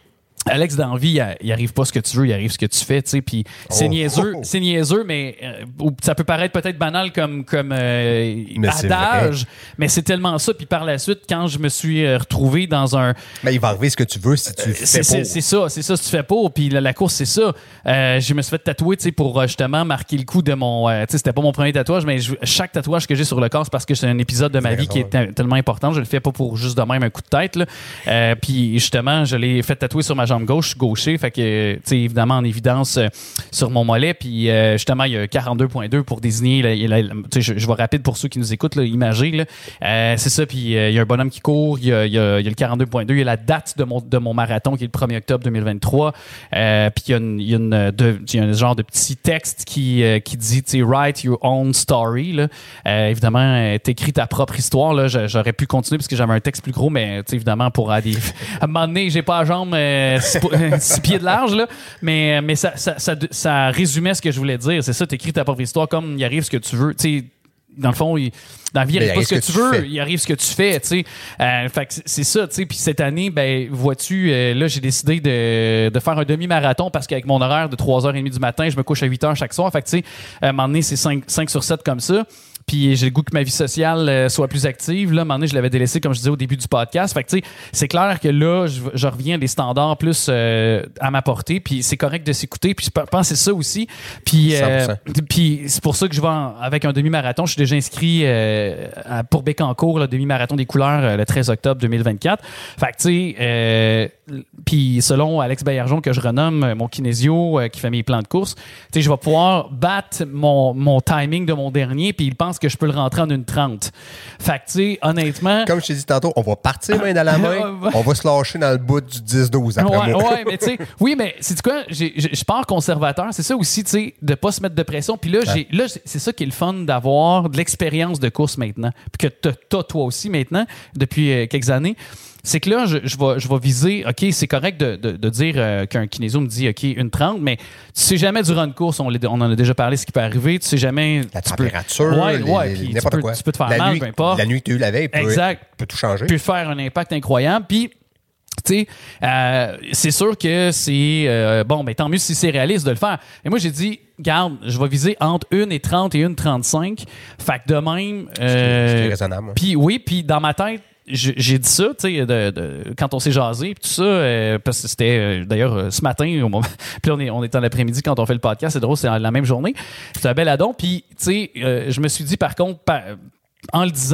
Alex, dans la vie, il arrive pas ce que tu veux, il arrive ce que tu fais, tu sais, puis c'est oh, niaiseux, oh. c'est niaiseux, mais euh, ça peut paraître peut-être banal comme comme euh, mais adage, mais c'est tellement ça. Puis par la suite, quand je me suis retrouvé dans un, mais il va arriver ce que tu veux si tu euh, fais c'est, pour. C'est, c'est ça, c'est ça, si tu fais pour. Puis la, la course, c'est ça. Euh, je me suis fait tatouer, tu sais, pour justement marquer le coup de mon, euh, tu sais, c'était pas mon premier tatouage, mais je, chaque tatouage que j'ai sur le corps, c'est parce que c'est un épisode de ma c'est vie raison, qui est t- tellement important. Je le fais pas pour juste de même un coup de tête, là. Euh, puis justement, je l'ai fait tatouer sur ma jambe gauche, gaucher. Fait que, tu sais, évidemment, en évidence euh, sur mon mollet. Puis, euh, justement, il y a quarante-deux virgule deux pour désigner. Tu sais, je, je vais rapide pour ceux qui nous écoutent, là, imagé. Là. Euh, c'est ça. Puis, euh, il y a un bonhomme qui court. Il y a, il y a, il y a le quarante-deux virgule deux. Il y a la date de mon, de mon marathon qui est le premier octobre deux mille vingt-trois. Euh, puis, il y a, une, il y a, une, de, il y a un genre de petit texte qui, euh, qui dit, tu sais, write your own story. Là. Euh, évidemment, euh, t'écris ta propre histoire. Là. J'aurais pu continuer parce que j'avais un texte plus gros, mais, tu sais, évidemment, pour aller. À un moment donné, j'ai pas la jambe. Euh, six pieds de large, là. Mais, mais ça, ça, ça, ça résumait ce que je voulais dire. C'est ça, t'écris ta propre histoire comme il arrive ce que tu veux. Tu sais, dans le fond, il, dans la vie, il arrive pas ce que, que tu veux, fais. Il arrive ce que tu fais, tu sais. Euh, fait que c'est ça, tu sais. Puis cette année, ben, vois-tu, euh, là, j'ai décidé de, de faire un demi-marathon parce qu'avec mon horaire de trois heures trente du matin, je me couche à huit heures chaque soir. Fait que, tu sais, à un moment donné, c'est cinq sur sept comme ça. Puis j'ai le goût que ma vie sociale euh, soit plus active. Là, à un moment donné, je l'avais délaissé, comme je disais au début du podcast. Fait que, tu sais, c'est clair que là, je, je reviens à des standards plus euh, à ma portée. Puis c'est correct de s'écouter. Puis je pense que c'est ça aussi. Puis, euh, puis c'est pour ça que je vais en, avec un demi-marathon. Je suis déjà inscrit euh, à, pour Bécancour, le demi-marathon des couleurs, euh, le treize octobre deux mille vingt-quatre. Fait que, tu sais, euh, puis selon Alex Baillargeon, que je renomme, mon kinésio, euh, qui fait mes plans de course, tu sais, je vais pouvoir battre mon, mon timing de mon dernier. Puis il pense que je peux le rentrer en une trente. Fait que, tu sais, honnêtement... Comme je t'ai dit tantôt, on va partir main dans la main, on va se lâcher dans le bout du dix douze après ouais, moi. Ouais, mais tu sais, oui, mais c'est quoi, je pars conservateur, c'est ça aussi, tu sais, de pas se mettre de pression. Puis là, j'ai, là, c'est ça qui est le fun d'avoir de l'expérience de course maintenant. Puis que t'as toi aussi maintenant, depuis euh, quelques années. C'est que là, je, je, vais, je vais viser, OK, c'est correct de, de, de dire euh, qu'un kinésio me dit, OK, une trente, mais tu sais jamais durant une course, on, on en a déjà parlé, ce qui peut arriver, tu sais jamais... La température, peux, ouais, les, ouais, les, puis n'importe tu peux, quoi. Tu peux te faire la mal, nuit, peu importe. La nuit que tu as eu la veille peut, exact. peut tout changer. Peut faire un impact incroyable, puis... Tu sais, euh, c'est sûr que c'est... Euh, bon, mais tant mieux si c'est réaliste de le faire. Et moi, j'ai dit, garde, je vais viser entre une et trente et une trente-cinq. Fait que de même... Euh, c'est raisonnable. Puis oui, puis dans ma tête, j'ai dit ça, tu sais, de, de, quand on s'est jasé, puis tout ça, euh, parce que c'était euh, d'ailleurs euh, ce matin, au moment, puis on est, on est en après-midi quand on fait le podcast, c'est drôle, c'est la même journée. C'était un bel adon, puis tu sais, euh, je me suis dit par contre, par, en le disant,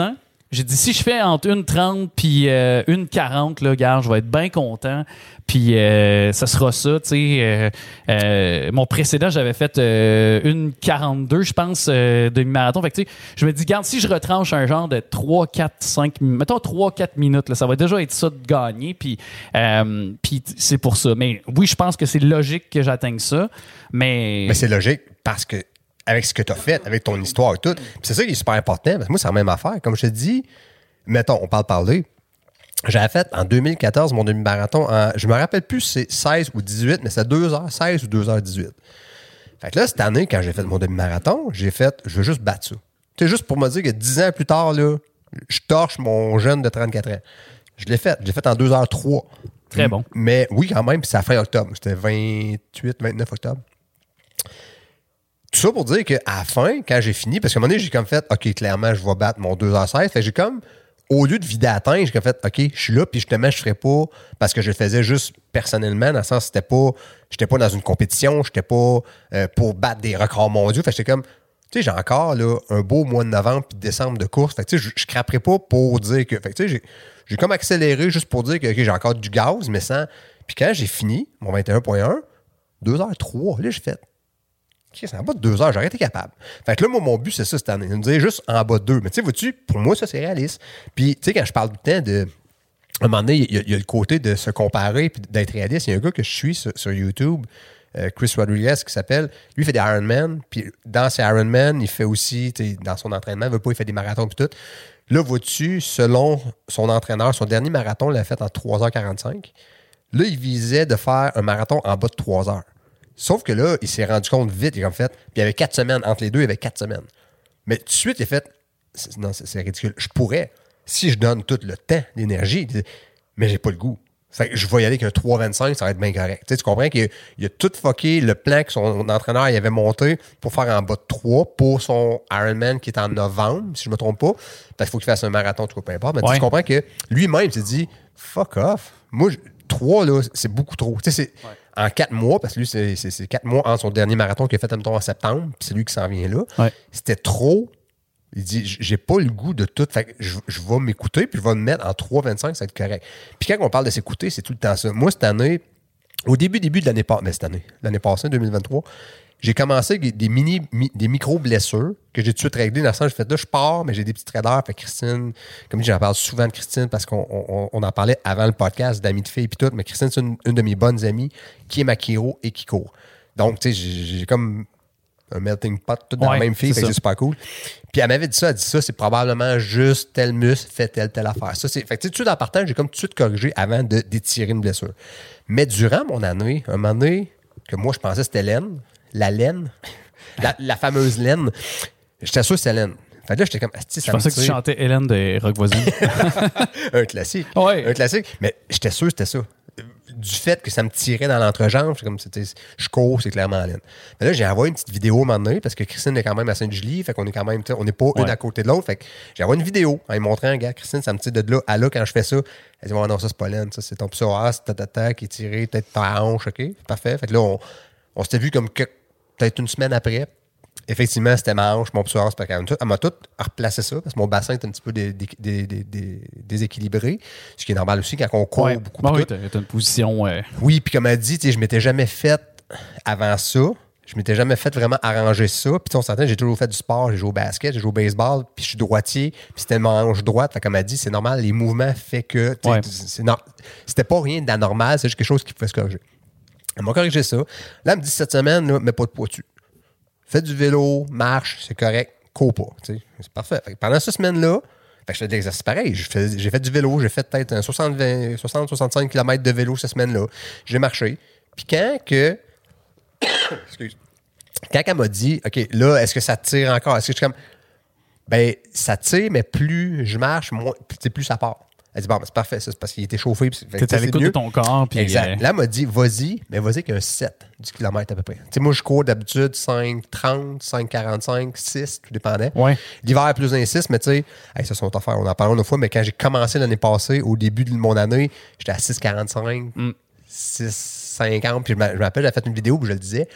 J'ai dit, si je fais entre une trente puis euh, une quarante, là, gars, je vais être bien content. Puis euh, ça sera ça, tu sais. Euh, euh, mon précédent, j'avais fait euh, une quarante-deux, je pense, euh, demi-marathon. Fait que, tu sais, je me dis, garde, si je retranche un genre de trois, quatre, cinq, mettons trois, quatre minutes, là, ça va déjà être ça de gagner. Puis, euh, puis c'est pour ça. Mais oui, je pense que c'est logique que j'atteigne ça. Mais, mais c'est logique parce que avec ce que tu as fait, avec ton histoire et tout. Puis c'est ça qui est super important, parce que moi, c'est la même affaire. Comme je te dis, mettons, on parle parler. J'avais fait en deux mille quatorze mon demi-marathon. En, je me rappelle plus si c'est seize ou dix-huit, mais c'est deux heures seize ou deux heures dix-huit. Fait que là, cette année, quand j'ai fait mon demi-marathon, j'ai fait, je veux juste battre ça. Tu sais, juste pour me dire que dix ans plus tard, là, je torche mon jeune de trente-quatre ans. Je l'ai fait. Je l'ai fait en deux heures trois. Très bon. Mais oui, quand même, puis c'est à fin octobre. C'était vingt-huit, vingt-neuf octobre. Tout ça pour dire qu'à la fin, quand j'ai fini, parce qu'à un moment donné, j'ai comme fait, OK, clairement, je vais battre mon deux heures seize. Fait que j'ai comme, au lieu de vider à teint, j'ai comme fait, OK, je suis là, puis justement, je ferais pas, parce que je le faisais juste personnellement, dans le sens, c'était pas, j'étais pas dans une compétition, j'étais pas euh, pour battre des records mondiaux. Fait que j'étais comme, tu sais, j'ai encore, là, un beau mois de novembre puis de décembre de course. Fait que, tu sais, je, je craperais pas pour dire que, fait que, tu sais, j'ai, j'ai comme accéléré juste pour dire que, OK, j'ai encore du gaz, mais sans. Puis quand j'ai fini, mon vingt et un virgule un, deux heures trois, là, j'ai fait, OK, c'est en bas de deux heures, j'aurais été capable. Fait que là, moi, mon but, c'est ça cette année. Je me disais juste en bas de deux. Mais tu sais, vois-tu, pour moi, ça, c'est réaliste. Puis, tu sais, quand je parle tout le temps de. À un moment donné, il y, il y a le côté de se comparer et d'être réaliste. Il y a un gars que je suis sur, sur YouTube, euh, Chris Rodriguez, qui s'appelle. Lui, il fait des Ironman. Puis, dans ses Ironman, il fait aussi, tu sais, dans son entraînement, il veut pas, il fait des marathons et tout. Là, vois-tu, selon son entraîneur, son dernier marathon, il l'a fait en trois heures quarante-cinq. Là, il visait de faire un marathon en bas de trois heures. Sauf que là, il s'est rendu compte vite, il a fait, puis il y avait quatre semaines, entre les deux, il y avait quatre semaines. Mais tout de suite, il a fait, c'est, non, c'est, c'est ridicule. Je pourrais, si je donne tout le temps, l'énergie, mais j'ai pas le goût. Fait que je vais y aller avec un trois vingt-cinq, ça va être bien correct. Tu sais, tu comprends qu'il a, il a tout fucké le plan que son entraîneur il avait monté pour faire en bas de trois pour son Ironman qui est en novembre, si je me trompe pas. Parce qu'il faut qu'il fasse un marathon, tout peu importe. Mais ouais. Tu comprends que lui-même s'est dit, fuck off. Moi, trois, là, c'est beaucoup trop. Tu sais, c'est. Ouais. En quatre mois, parce que lui, c'est, c'est, c'est quatre mois entre son dernier marathon qu'il a fait en septembre, puis c'est lui qui s'en vient là. Ouais. C'était trop. Il dit, j'ai pas le goût de tout. Fait que je, je vais m'écouter, puis je vais me mettre en trois vingt-cinq, ça va être correct. Puis quand on parle de s'écouter, c'est tout le temps ça. Moi, cette année, au début, début de l'année passée, mais cette année, l'année passée, deux mille vingt-trois, j'ai commencé avec des mini, mi, des micro-blessures que j'ai tout de suite réglées. Dans le sens, j'ai fait là, je pars, mais j'ai des petites raideurs. Fait Christine, comme je dis, j'en parle souvent de Christine parce qu'on on, on en parlait avant le podcast d'amis de filles et tout. Mais Christine, c'est une, une de mes bonnes amies qui est ma chiro et qui court. Donc, tu sais, j'ai, j'ai comme un melting pot, tout dans ouais, la même fille. C'est, fait que c'est super cool. Puis elle m'avait dit ça, elle dit ça, c'est probablement juste tel muscle fait telle, telle affaire. Ça, c'est, fait que tu sais, tout de suite en partant, j'ai comme tout de suite corrigé avant de, d'étirer une blessure. Mais durant mon année, un moment donné, que moi, je pensais que c'était laine, la laine, la, la fameuse laine, j'étais sûr que c'était laine. Fait que là, j'étais comme... Je ça pensais que tu chantais Hélène de Rock Voisine. Un classique. Ouais. Un classique. Mais j'étais sûr que c'était ça. Du fait que ça me tirait dans l'entrejambe, c'est comme, c'était, je cours, c'est clairement laine. Mais là, j'ai envoyé une petite vidéo à un moment donné, parce que Christine est quand même à Sainte-Julie, fait qu'on est quand même, on n'est pas ouais. une à côté de l'autre. Fait que j'ai envoyé une vidéo en lui montrant, gars, Christine, ça me tire de là à là quand je fais ça. Elle dit, oh, non, ça, c'est pas laine, ça, c'est ton psoas, c'est ta tata qui est tiré, peut-être ta hanche, OK? Parfait. Fait que là, on, on s'était vu comme que, peut-être une semaine après. Effectivement, c'était ma hanche, mon psoas, c'était quand même tout. Elle m'a tout replacé ça, parce que mon bassin est un petit peu dé, dé, dé, dé, dé, déséquilibré, ce qui est normal aussi quand on court ouais. beaucoup. Bon, oui, t'as, t'as une position... Euh... Oui, puis comme elle dit, je m'étais jamais fait avant ça. Je m'étais jamais fait vraiment arranger ça. Puis on s'entend, j'ai toujours fait du sport, j'ai joué au basket, j'ai joué au baseball, puis je suis droitier, puis c'était ma hanche droite. Fait comme elle dit, c'est normal, les mouvements fait que... Ouais. C'est no... C'était pas rien d'anormal, c'est juste quelque chose qui pouvait se corriger. Elle m'a corrigé ça. Là, elle me dit, cette semaine, là, mets pas de poids dessus. Fais du vélo, marche, c'est correct, cours pas. T'sais. C'est parfait. Fait que pendant cette semaine-là, fait que je fais de l'exercice pareil. Je fais, j'ai fait du vélo, j'ai fait peut-être un soixante à soixante-cinq kilomètres de vélo cette semaine-là. J'ai marché. Puis quand que. Excuse. Quand elle m'a dit, OK, là, est-ce que ça tire encore? Est-ce que je suis comme. Ben, ça tire, mais plus je marche, moins, plus ça part. Elle dit, bon, ben, c'est parfait, ça, c'est parce qu'il était chauffé. T'es à l'écoute de ton corps. Puis exact. Euh... Là, elle m'a dit, vas-y, mais vas-y avec un sept du kilomètre à peu près. Tu sais, moi, je cours d'habitude cinq trente, cinq quarante-cinq, six, tout dépendait. Ouais. L'hiver, plus un six, mais tu sais, hey, ça, c'est notre affaire. On en parle une fois, mais quand j'ai commencé l'année passée, au début de mon année, j'étais à six quarante-cinq, mm. six cinquante, puis je m'appelle, j'avais fait une vidéo où je le disais.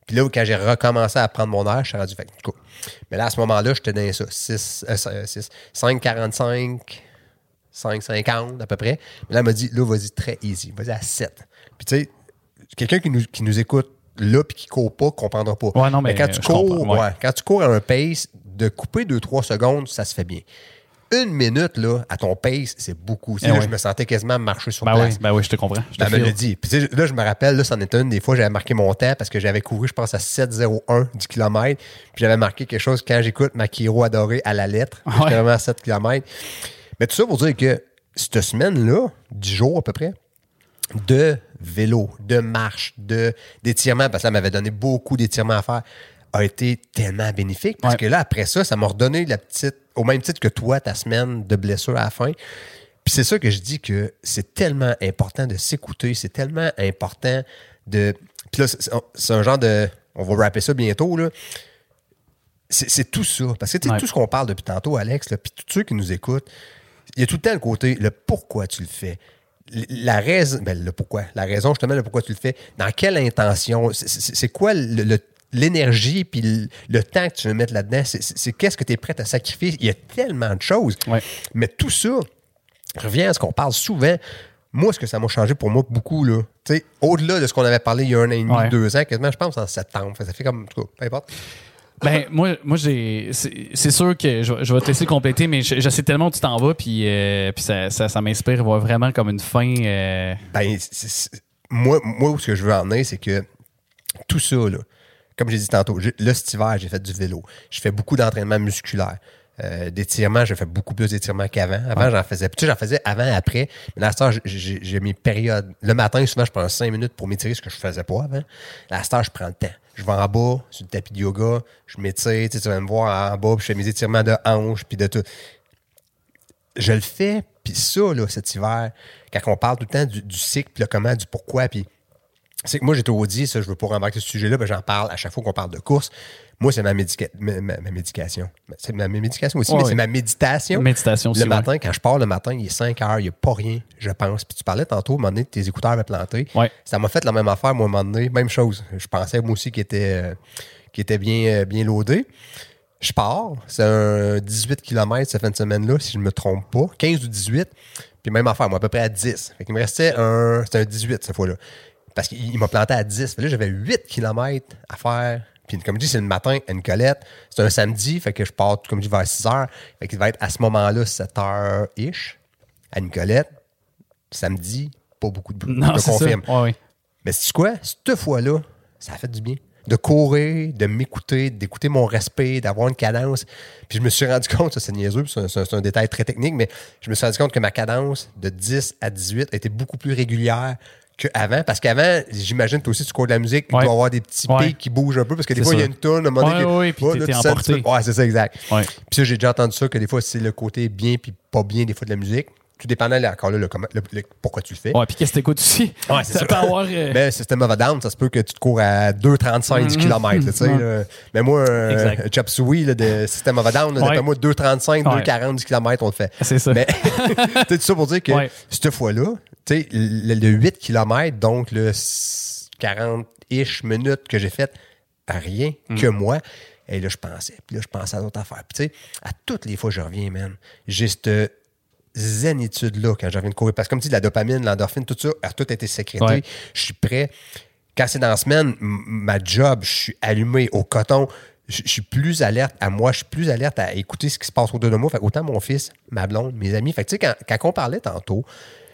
Puis là, quand j'ai recommencé à prendre mon air, je suis rendu fait. Cool. Mais là, à ce moment-là, j'étais dans ça. six, euh, six, cinq quarante-cinq, cinq cinquante à peu près. Mais là, elle m'a dit, là, vas-y très easy. Vas-y à sept. Puis tu sais, quelqu'un qui nous, qui nous écoute là puis qui ne court pas, ne comprendra pas. Ouais, non, mais, mais quand tu cours, ouais. Ouais, quand tu cours à un pace, de couper deux trois secondes, ça se fait bien. Une minute, là, à ton pace, c'est beaucoup. Eh là, ouais. Je me sentais quasiment marcher sur ben place. Oui, ben oui, je te comprends. Je te elle me l'a dit. Puis là, je me rappelle, là, c'en était une des fois, j'avais marqué mon temps parce que j'avais couru, je pense, à sept zéro un du kilomètre. Puis j'avais marqué quelque chose quand j'écoute ma Kiro adorée à la lettre. Ouais. J'étais vraiment à sept kilomètres. Mais tout ça pour dire que cette semaine-là, dix jours à peu près, de vélo, de marche, de, d'étirement, parce que là, elle m'avait donné beaucoup d'étirements à faire, a été tellement bénéfique. Parce ouais. que là, après ça, ça m'a redonné la petite, au même titre que toi, ta semaine de blessure à la fin. Puis c'est ça que je dis que c'est tellement important de s'écouter, c'est tellement important de... Puis là, c'est, c'est un genre de... On va rapper ça bientôt, là. C'est, c'est tout ça. Parce que ouais. tout ce qu'on parle depuis tantôt, Alex, là, puis tous ceux qui nous écoutent, il y a tout le temps le côté, le pourquoi tu le fais. La raison... Ben, le pourquoi. La raison, justement, le pourquoi tu le fais. Dans quelle intention? C'est, c'est, c'est quoi le... le l'énergie puis le, le temps que tu veux mettre là-dedans, c'est, c'est, c'est qu'est-ce que tu es prêt à sacrifier. Il y a tellement de choses. Ouais. Mais tout ça revient à ce qu'on parle souvent. Moi, ce que ça m'a changé pour moi beaucoup, là, tu sais, au-delà de ce qu'on avait parlé il y a un an et demi, ouais. deux ans, quasiment, je pense en septembre. Ça fait comme, en tout cas, peu importe. Ben, moi, moi j'ai, c'est, c'est sûr que je, je vais te laisser compléter, mais je, je sais tellement où tu t'en vas, puis, euh, puis ça, ça, ça m'inspire vraiment comme une fin. Euh... Ben, c'est, c'est, moi, moi, ce que je veux en venir, c'est que tout ça, là, comme j'ai dit tantôt, là, cet hiver, j'ai fait du vélo. Je fais beaucoup d'entraînement musculaire. Euh, d'étirements, je fais beaucoup plus d'étirements qu'avant. Avant, ouais. j'en faisais. Tu sais, j'en faisais avant, après. Mais là, à cette heure, j'ai, j'ai mes périodes. Le matin, souvent, je prends cinq minutes pour m'étirer, ce que je faisais pas avant. Là, à cette heure, je prends le temps. Je vais en bas, sur le tapis de yoga, je m'étire. Tu sais, tu vas me voir en bas, puis je fais mes étirements de hanches, puis de tout. Je le fais, puis ça, là, cet hiver, quand on parle tout le temps du, du cycle, puis le comment, du pourquoi, puis c'est que moi, j'étais audit, ça, je veux pas rembarquer ce sujet-là, mais j'en parle à chaque fois qu'on parle de course. Moi, c'est ma, médica- ma, ma, ma médication. C'est ma, ma médication aussi, ouais, mais ouais. c'est ma méditation. Méditation aussi, le matin, ouais. quand je pars le matin, il est cinq heures, il n'y a pas rien, je pense. Puis tu parlais tantôt, à un moment donné, tes écouteurs avaient planté. Ouais. Ça m'a fait la même affaire, moi, à un moment donné. Même chose. Je pensais, moi aussi, qu'il était, euh, qu'il était bien, euh, bien loadé. Je pars. C'est un dix-huit kilomètres cette fin de semaine-là, si je ne me trompe pas. quinze ou dix-huit. Puis même affaire, moi, à peu près à dix. Fait qu'il me restait un... C'était un dix-huit, cette fois-là. Parce qu'il m'a planté à dix. Fait là, j'avais huit kilomètres à faire. Puis, comme je dis, c'est le matin à Nicolette. C'est un samedi, fait que je pars, comme je dis, vers six heures. Fait qu'il va être à ce moment-là, sept heures-ish, à Nicolette. Samedi, pas beaucoup de bruit. Non, je te confirme. Ouais, oui. Mais c'est quoi? Cette fois-là, ça a fait du bien. De courir, de m'écouter, d'écouter mon respect, d'avoir une cadence. Puis je me suis rendu compte, ça c'est niaiseux, c'est un, c'est un détail très technique, mais je me suis rendu compte que ma cadence de dix à dix-huit a été beaucoup plus régulière qu'avant, parce qu'avant, j'imagine que toi aussi tu cours de la musique, ouais. il doit y avoir des petits ouais. pics qui bougent un peu, parce que des c'est fois, ça. il y a une tourne, à un moment donné, ouais, qui... ouais, puis oh, t'es là, emporté. Ouais, c'est ça, exact. Ouais. Puis ça, j'ai déjà entendu ça, que des fois, c'est le côté bien puis pas bien, des fois, de la musique. Tout dépendant, là, encore là, le, le, le, pourquoi tu le fais. Ouais, puis qu'est-ce que t'écoutes aussi? Ouais, c'est ça ça. peut avoir... Euh... Ben, System of a Down, ça se peut que tu te cours à deux virgule trente-cinq du kilomètre, tu sais. Ouais. Mais moi, un Chop Suey là, de System of a Down, là, ouais. d'après moi, deux virgule trente-cinq, ouais. deux virgule quarante du kilomètre, on le fait. C'est ça. Mais, tu sais, tout ça pour dire que, ouais. cette fois-là, tu sais, le, le huit kilomètres, donc le quarante-ish minutes que j'ai fait, à rien mm. que moi. Et là, je pensais. Puis là, je pensais à d'autres affaires. Puis tu sais, à toutes les fois, je reviens, man. J'ai cette zénitude-là quand je reviens de courir. Parce que comme tu dis, la dopamine, l'endorphine, tout ça, a tout été sécrété. Ouais. Je suis prêt. Quand c'est dans la semaine, m- ma job, je suis allumé au coton. Je suis plus alerte à moi. Je suis plus alerte à écouter ce qui se passe autour de moi. Fait autant mon fils, ma blonde, mes amis. Fait que tu sais, quand, quand on parlait tantôt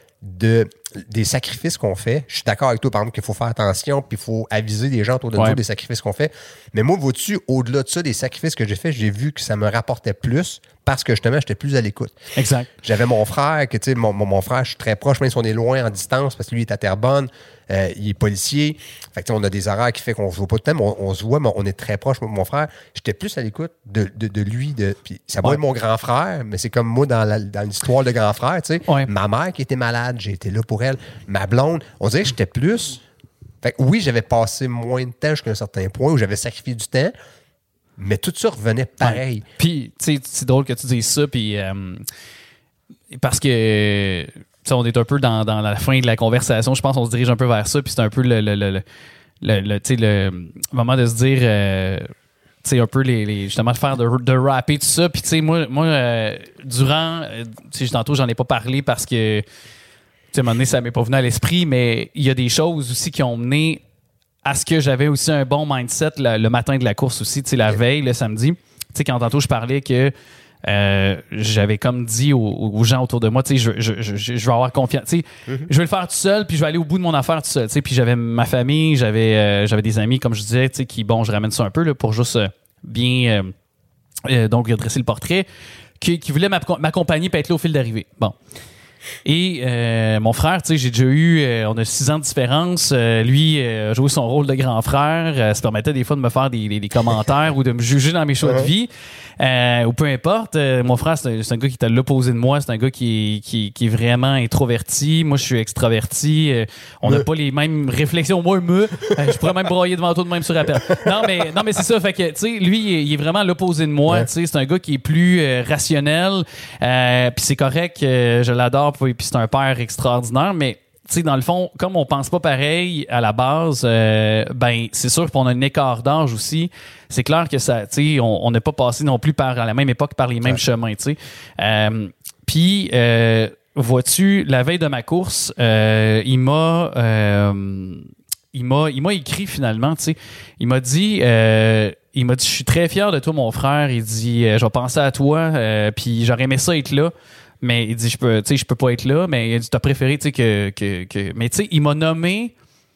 de, des sacrifices qu'on fait, je suis d'accord avec toi, par exemple, qu'il faut faire attention puis il faut aviser les gens autour de ouais. nous des sacrifices qu'on fait. Mais moi, vois-tu, au-delà de ça, des sacrifices que j'ai faits, j'ai vu que ça me rapportait plus parce que justement, j'étais plus à l'écoute. Exact. J'avais mon frère, que tu sais, mon, mon, mon frère, je suis très proche, même si on est loin en distance, parce que lui, il est à Terrebonne, euh, il est policier. Fait que on a des horaires qui fait qu'on se voit pas de temps, mais on, on se voit, mais on est très proche. Moi, mon frère, j'étais plus à l'écoute de, de, de lui. De, puis ça va ouais. être mon grand frère, mais c'est comme moi dans, la, dans l'histoire de grand frère, tu sais. Ouais. Ma mère qui était malade, j'ai été là pour elle. Ma blonde, on dirait que j'étais plus... Fait que oui, j'avais passé moins de temps jusqu'à un certain point où j'avais sacrifié du temps, mais tout ça revenait pareil. Ouais. Puis, tu sais, c'est drôle que tu dises ça, puis euh, parce que, tu sais, on est un peu dans, dans la fin de la conversation, je pense qu'on se dirige un peu vers ça, puis c'est un peu le, le, le, le, le, le moment de se dire... Euh, tu sais, un peu les, les justement de faire de, de rapper tout ça. Puis tu sais, moi, moi euh, durant, euh, tu sais, tantôt j'en ai pas parlé parce que, tu sais, à un moment donné, ça m'est pas venu à l'esprit, mais il y a des choses aussi qui ont mené à ce que j'avais aussi un bon mindset le, le matin de la course aussi, tu sais, la veille, le samedi. Tu sais, quand tantôt je parlais que euh, j'avais comme dit aux, aux gens autour de moi, tu sais, je, je, je, je vais avoir confiance, tu sais, mm-hmm. je vais le faire tout seul, puis je vais aller au bout de mon affaire tout seul, tu sais, puis j'avais ma famille, j'avais euh, j'avais des amis, comme je disais, tu sais, qui, bon, je ramène ça un peu, là, pour juste euh, bien, euh, euh, donc, dresser le portrait, qui, qui voulait m'accompagner et être là au fil d'arrivée. Bon. Et euh, mon frère, tu sais, j'ai déjà eu, euh, on a six ans de différence. Euh, lui euh, a joué son rôle de grand frère. Euh, se permettait des fois de me faire des, des, des commentaires ou de me juger dans mes choix uh-huh. de vie. Euh, ou peu importe. Euh, mon frère, c'est un, c'est un gars qui est à l'opposé de moi. C'est un gars qui est, qui, qui est vraiment introverti. Moi, je suis extraverti. Euh, on n'a pas les mêmes réflexions. Moi, me, euh, je pourrais même broyer devant toi de même sur appel. Non, mais, non, mais c'est ça. Fait que, tu sais, lui, il est vraiment à l'opposé de moi. Ouais. Tu sais, c'est un gars qui est plus euh, rationnel. Euh, Puis c'est correct. Euh, je l'adore. Puis c'est un père extraordinaire. Mais, tu sais, dans le fond, comme on pense pas pareil à la base, euh, ben c'est sûr qu'on a un écart d'âge aussi. C'est clair que ça, tu sais, on n'a pas passé non plus par à la même époque par les mêmes ouais. chemins, tu sais. Euh, Puis, euh, vois-tu, la veille de ma course, euh, il m'a, euh, il m'a, il m'a écrit finalement, tu sais. Il m'a dit, euh, il m'a dit, je suis très fier de toi, mon frère. Il dit, euh, je vais penser à toi. Euh, puis j'aurais aimé ça être là. Mais il dit, je peux, tu sais, je peux pas être là, mais il a dit, t'as préféré, tu sais, que, que, que. Mais tu sais, il m'a nommé,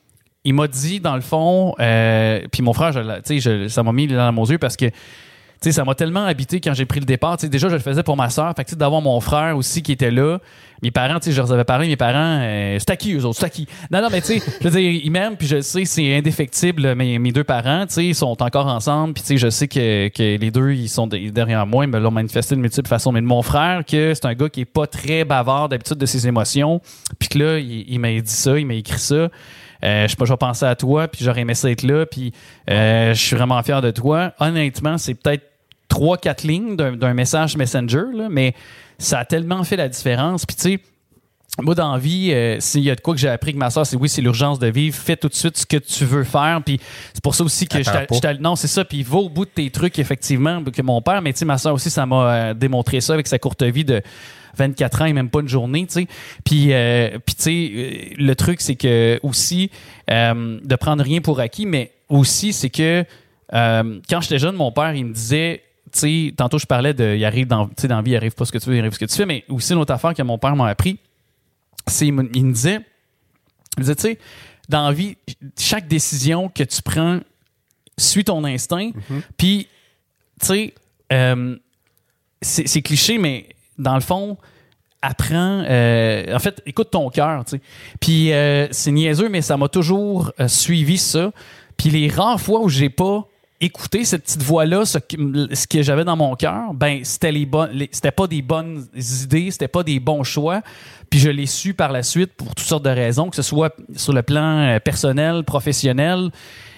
il m'a dit, dans le fond, euh, puis mon frère, tu sais, ça m'a mis dans mon yeux parce que, tu sais, ça m'a tellement habité quand j'ai pris le départ. Tu sais, déjà, je le faisais pour ma sœur. Fait que, tu sais, d'avoir mon frère aussi qui était là. Mes parents, tu sais, je leur avais parlé, mes parents, euh, c'est à qui, eux autres? C'est à qui? Non, non, mais tu sais, je veux dire, ils m'aiment, puis je sais, c'est indéfectible, mes, mes deux parents, tu sais, ils sont encore ensemble, puis tu sais, je sais que, que les deux, ils sont derrière moi, ils me l'ont manifesté de multiples façons. Mais de mon frère, que c'est un gars qui est pas très bavard d'habitude de ses émotions, puis que là, il, il m'a dit ça, il m'a écrit ça. Euh, je sais pas, je vais penser à toi, puis j'aurais aimé ça être là, puis euh, je suis vraiment fier de toi. Honnêtement, c'est peut-être trois, quatre lignes d'un, d'un message Messenger, là, mais ça a tellement fait la différence. Puis tu sais, moi, dans la vie, euh, s'il y a de quoi que j'ai appris que ma soeur, c'est oui, c'est l'urgence de vivre. Fais tout de suite ce que tu veux faire. Puis c'est pour ça aussi que je non, c'est ça. Puis va au bout de tes trucs, effectivement, que mon père, mais tu sais, ma soeur aussi, ça m'a euh, démontré ça avec sa courte vie de vingt-quatre ans et même pas une journée, tu sais. Puis, euh, puis tu sais, le truc, c'est que aussi, euh, de prendre rien pour acquis, mais aussi, c'est que euh, quand j'étais jeune, mon père, il me disait, tu sais, tantôt je parlais de, il arrive dans, tu sais, dans la vie, il arrive pas ce que tu veux, il arrive ce que tu fais, mais aussi une autre affaire que mon père m'a appris, c'est, il me disait, il me disait, tu sais, dans la vie, chaque décision que tu prends, suis ton instinct, mm-hmm. puis, tu sais, euh, c'est, c'est cliché, mais dans le fond, apprends, euh, en fait, écoute ton cœur, tu sais. Puis, euh, c'est niaiseux, mais ça m'a toujours euh, suivi ça. Puis les rares fois où j'ai pas écouté cette petite voix-là, ce que, ce que j'avais dans mon cœur, ben c'était les bonnes, les, c'était pas des bonnes idées, c'était pas des bons choix. Puis je l'ai su par la suite pour toutes sortes de raisons, que ce soit sur le plan personnel, professionnel.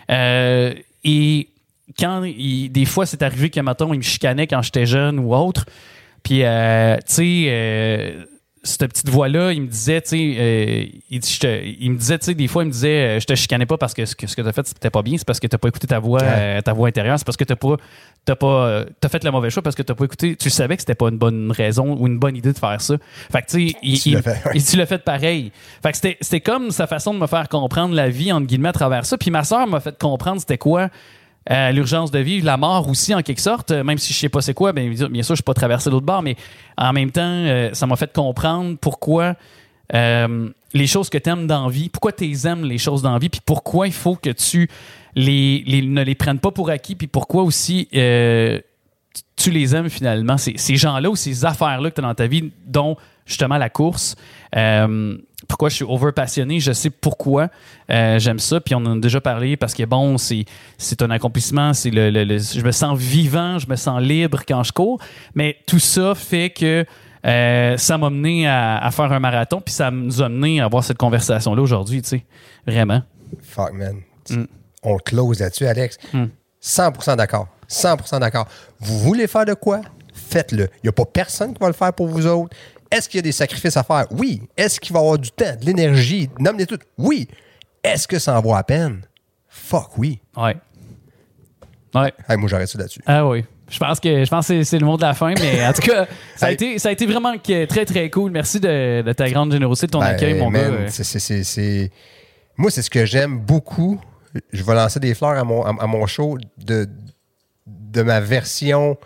Euh, et quand il, des fois c'est arrivé qu'un matin il me chicanait quand j'étais jeune ou autre. Puis euh, tu sais. Euh, cette petite voix-là, il me disait, tu sais, euh, il, il me disait, tu sais, des fois, il me disait, euh, je te chicanais pas parce que ce que, ce que t'as fait, c'était pas bien, c'est parce que t'as pas écouté ta voix, ouais. euh, ta voix intérieure, c'est parce que t'as pas, t'as pas, euh, t'as fait le mauvais choix parce que t'as pas écouté, tu savais que c'était pas une bonne raison ou une bonne idée de faire ça. Fait que, tu sais, il, il, fait, ouais. tu l'as fait pareil. Fait que c'était, c'était comme sa façon de me faire comprendre la vie, entre guillemets, à travers ça. Puis ma sœur m'a fait comprendre c'était quoi Euh, l'urgence de vivre, la mort aussi en quelque sorte, euh, même si je sais pas c'est quoi, ben, bien sûr je suis pas traversé l'autre bord, mais en même temps euh, ça m'a fait comprendre pourquoi euh, les choses que tu aimes dans la vie, pourquoi tu aimes les choses dans la vie, puis pourquoi il faut que tu les, les, ne les prennes pas pour acquis, puis pourquoi aussi euh, tu les aimes finalement, ces, ces gens-là ou ces affaires-là que tu as dans ta vie, dont justement la course. Euh, pourquoi je suis over passionné, je sais pourquoi euh, j'aime ça, puis on en a déjà parlé parce que bon, c'est, c'est un accomplissement, c'est le, le, le, je me sens vivant, je me sens libre quand je cours, mais tout ça fait que euh, ça m'a mené à, à faire un marathon, puis ça nous a mené à avoir cette conversation-là aujourd'hui, tu sais, vraiment. Fuck man, mm. On close là-dessus, Alex. Mm. cent pour cent d'accord, cent pour cent d'accord. Vous voulez faire de quoi? Faites-le. Il n'y a pas personne qui va le faire pour vous autres. Est-ce qu'il y a des sacrifices à faire? Oui. Est-ce qu'il va y avoir du temps, de l'énergie? Nomme-les toutes. Oui. Est-ce que ça en vaut la peine? fuck, oui. Ouais. Ouais. Hey, moi, j'arrête ça là-dessus. Ah oui. Je pense que je pense que c'est, c'est le mot de la fin, mais en tout cas, ça a, été, ça a été vraiment que- très, très cool. Merci de, de ta grande générosité, de ton Ben, accueil, mon man, gars. euh. c'est- c'est- c'est- c'est- Moi, c'est ce que j'aime beaucoup. Je vais lancer des fleurs à mon, à, à mon show de, de ma version,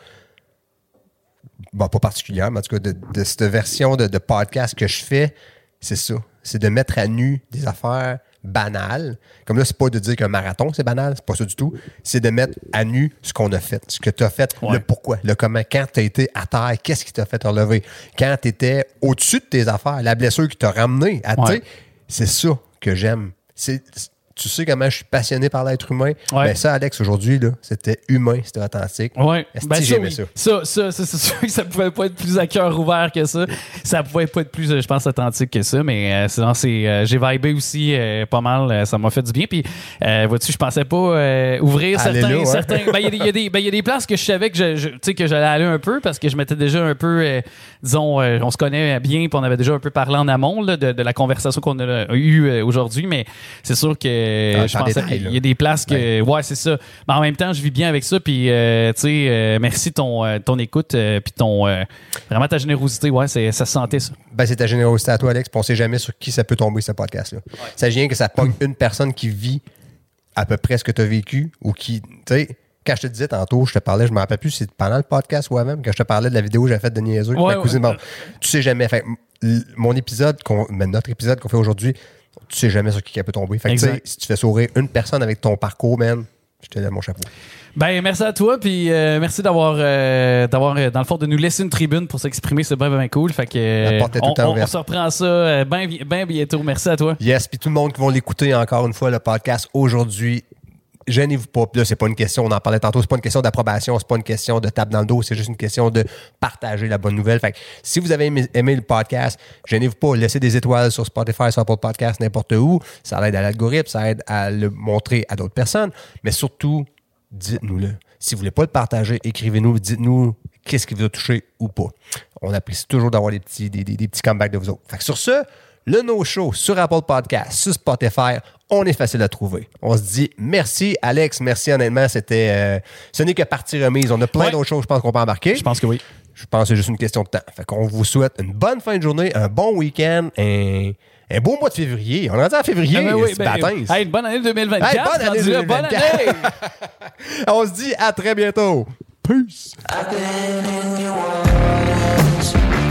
bon, pas particulière, mais en tout cas, de, de cette version de, de podcast que je fais. C'est ça. C'est de mettre à nu des affaires banales. Comme là, c'est pas de dire qu'un marathon, c'est banal. C'est pas ça du tout. C'est de mettre à nu ce qu'on a fait, ce que tu as fait, Ouais. le pourquoi, le comment. Quand tu as été à terre, qu'est-ce qui t'a fait te relever? Quand tu étais au-dessus de tes affaires, la blessure qui t'a ramené à, tu sais, Ouais. c'est ça que j'aime. C'est, tu sais comment je suis passionné par l'être humain. Ouais. Ben ça, Alex, aujourd'hui, là, c'était humain, c'était authentique. Ouais. Est-ce Ben, que ça, j'aimais oui. ça? Ça, ça, ça, c'est sûr que ça pouvait pas être plus à cœur ouvert que ça. Ça pouvait pas être plus, euh, je pense, authentique que ça. Mais euh, sinon, c'est, euh, j'ai vibé aussi euh, pas mal. Euh, ça m'a fait du bien. Puis, euh, vois-tu, je pensais pas euh, ouvrir Aller certains. là, ouais. certains ben, il y, a des- il y a des- ben, il y a des places que je savais que je, je- tu sais, que j'allais aller un peu parce que je m'étais déjà un peu, euh, disons, euh, on se connaît bien. Puis on avait déjà un peu parlé en amont là, de, de la conversation qu'on a eue euh, aujourd'hui. Mais c'est sûr que Ah, je en pensais détail, qu'il là. y a des places que. Ouais, c'est ça. Mais en même temps, je vis bien avec ça. Puis, euh, tu sais, euh, merci ton, euh, ton écoute. euh, puis ton. euh, vraiment ta générosité. Ouais, c'est, ça se sentait, ça. Ben, c'est ta générosité à toi, Alex. Puis on sait jamais sur qui ça peut tomber, ce podcast-là. Ça vient que ça pogne une personne qui vit à peu près ce que tu as vécu ou qui, tu sais, quand je te disais tantôt, je te parlais, je me rappelle plus, c'est pendant le podcast ou même, quand je te parlais de la vidéo que j'ai faite de niaiseux. Ouais, ma cousine, ouais. bon, tu sais jamais. Fait, m- mon épisode, qu'on, ben, notre épisode qu'on fait aujourd'hui, tu sais jamais sur qui elle peut tomber. Fait que, tu sais, Exact. si tu fais sourire une personne avec ton parcours, man, je te lève mon chapeau. Ben, merci à toi. Puis, euh, merci d'avoir, euh, d'avoir euh, dans le fond, de nous laisser une tribune pour s'exprimer. C'est bien, bien cool. Fait que. La euh, porte est tout on, le temps on, on ouverte. se reprend ça euh, bien, bien bientôt. Merci à toi. Yes, puis tout le monde qui va l'écouter encore une fois, le podcast aujourd'hui, gênez-vous pas. Puis là, c'est pas une question, on en parlait tantôt, c'est pas une question d'approbation, c'est pas une question de tape dans le dos, c'est juste une question de partager la bonne nouvelle. Fait que si vous avez aimé, aimé le podcast, gênez-vous pas, laissez des étoiles sur Spotify, sur Apple Podcast, n'importe où. Ça aide à l'algorithme, ça aide à le montrer à d'autres personnes. Mais surtout, dites-nous-le. Si vous voulez pas le partager, écrivez-nous, dites-nous qu'est-ce qui vous a touché ou pas. On apprécie toujours d'avoir des petits, des, des, des petits comebacks de vous autres. Fait que sur ce, le No Show sur Apple Podcast, sur Spotify, on est facile à trouver. On se dit merci, Alex. Merci, honnêtement. C'était, euh, ce n'est que partie remise. On a plein Ouais. d'autres choses, je pense, qu'on peut embarquer. Je pense que oui. Je pense que c'est juste une question de temps. Fait qu'on vous souhaite une bonne fin de journée, un bon week-end, un, un beau mois de février. On est rendu en février. Ah, ben oui, c'est ben, baptême. hey, une bonne année deux mille vingt-quatre. Hey, bonne année rendu là, deux mille vingt-quatre. Bonne année. On se dit à très bientôt. Peace. I've been in your waters.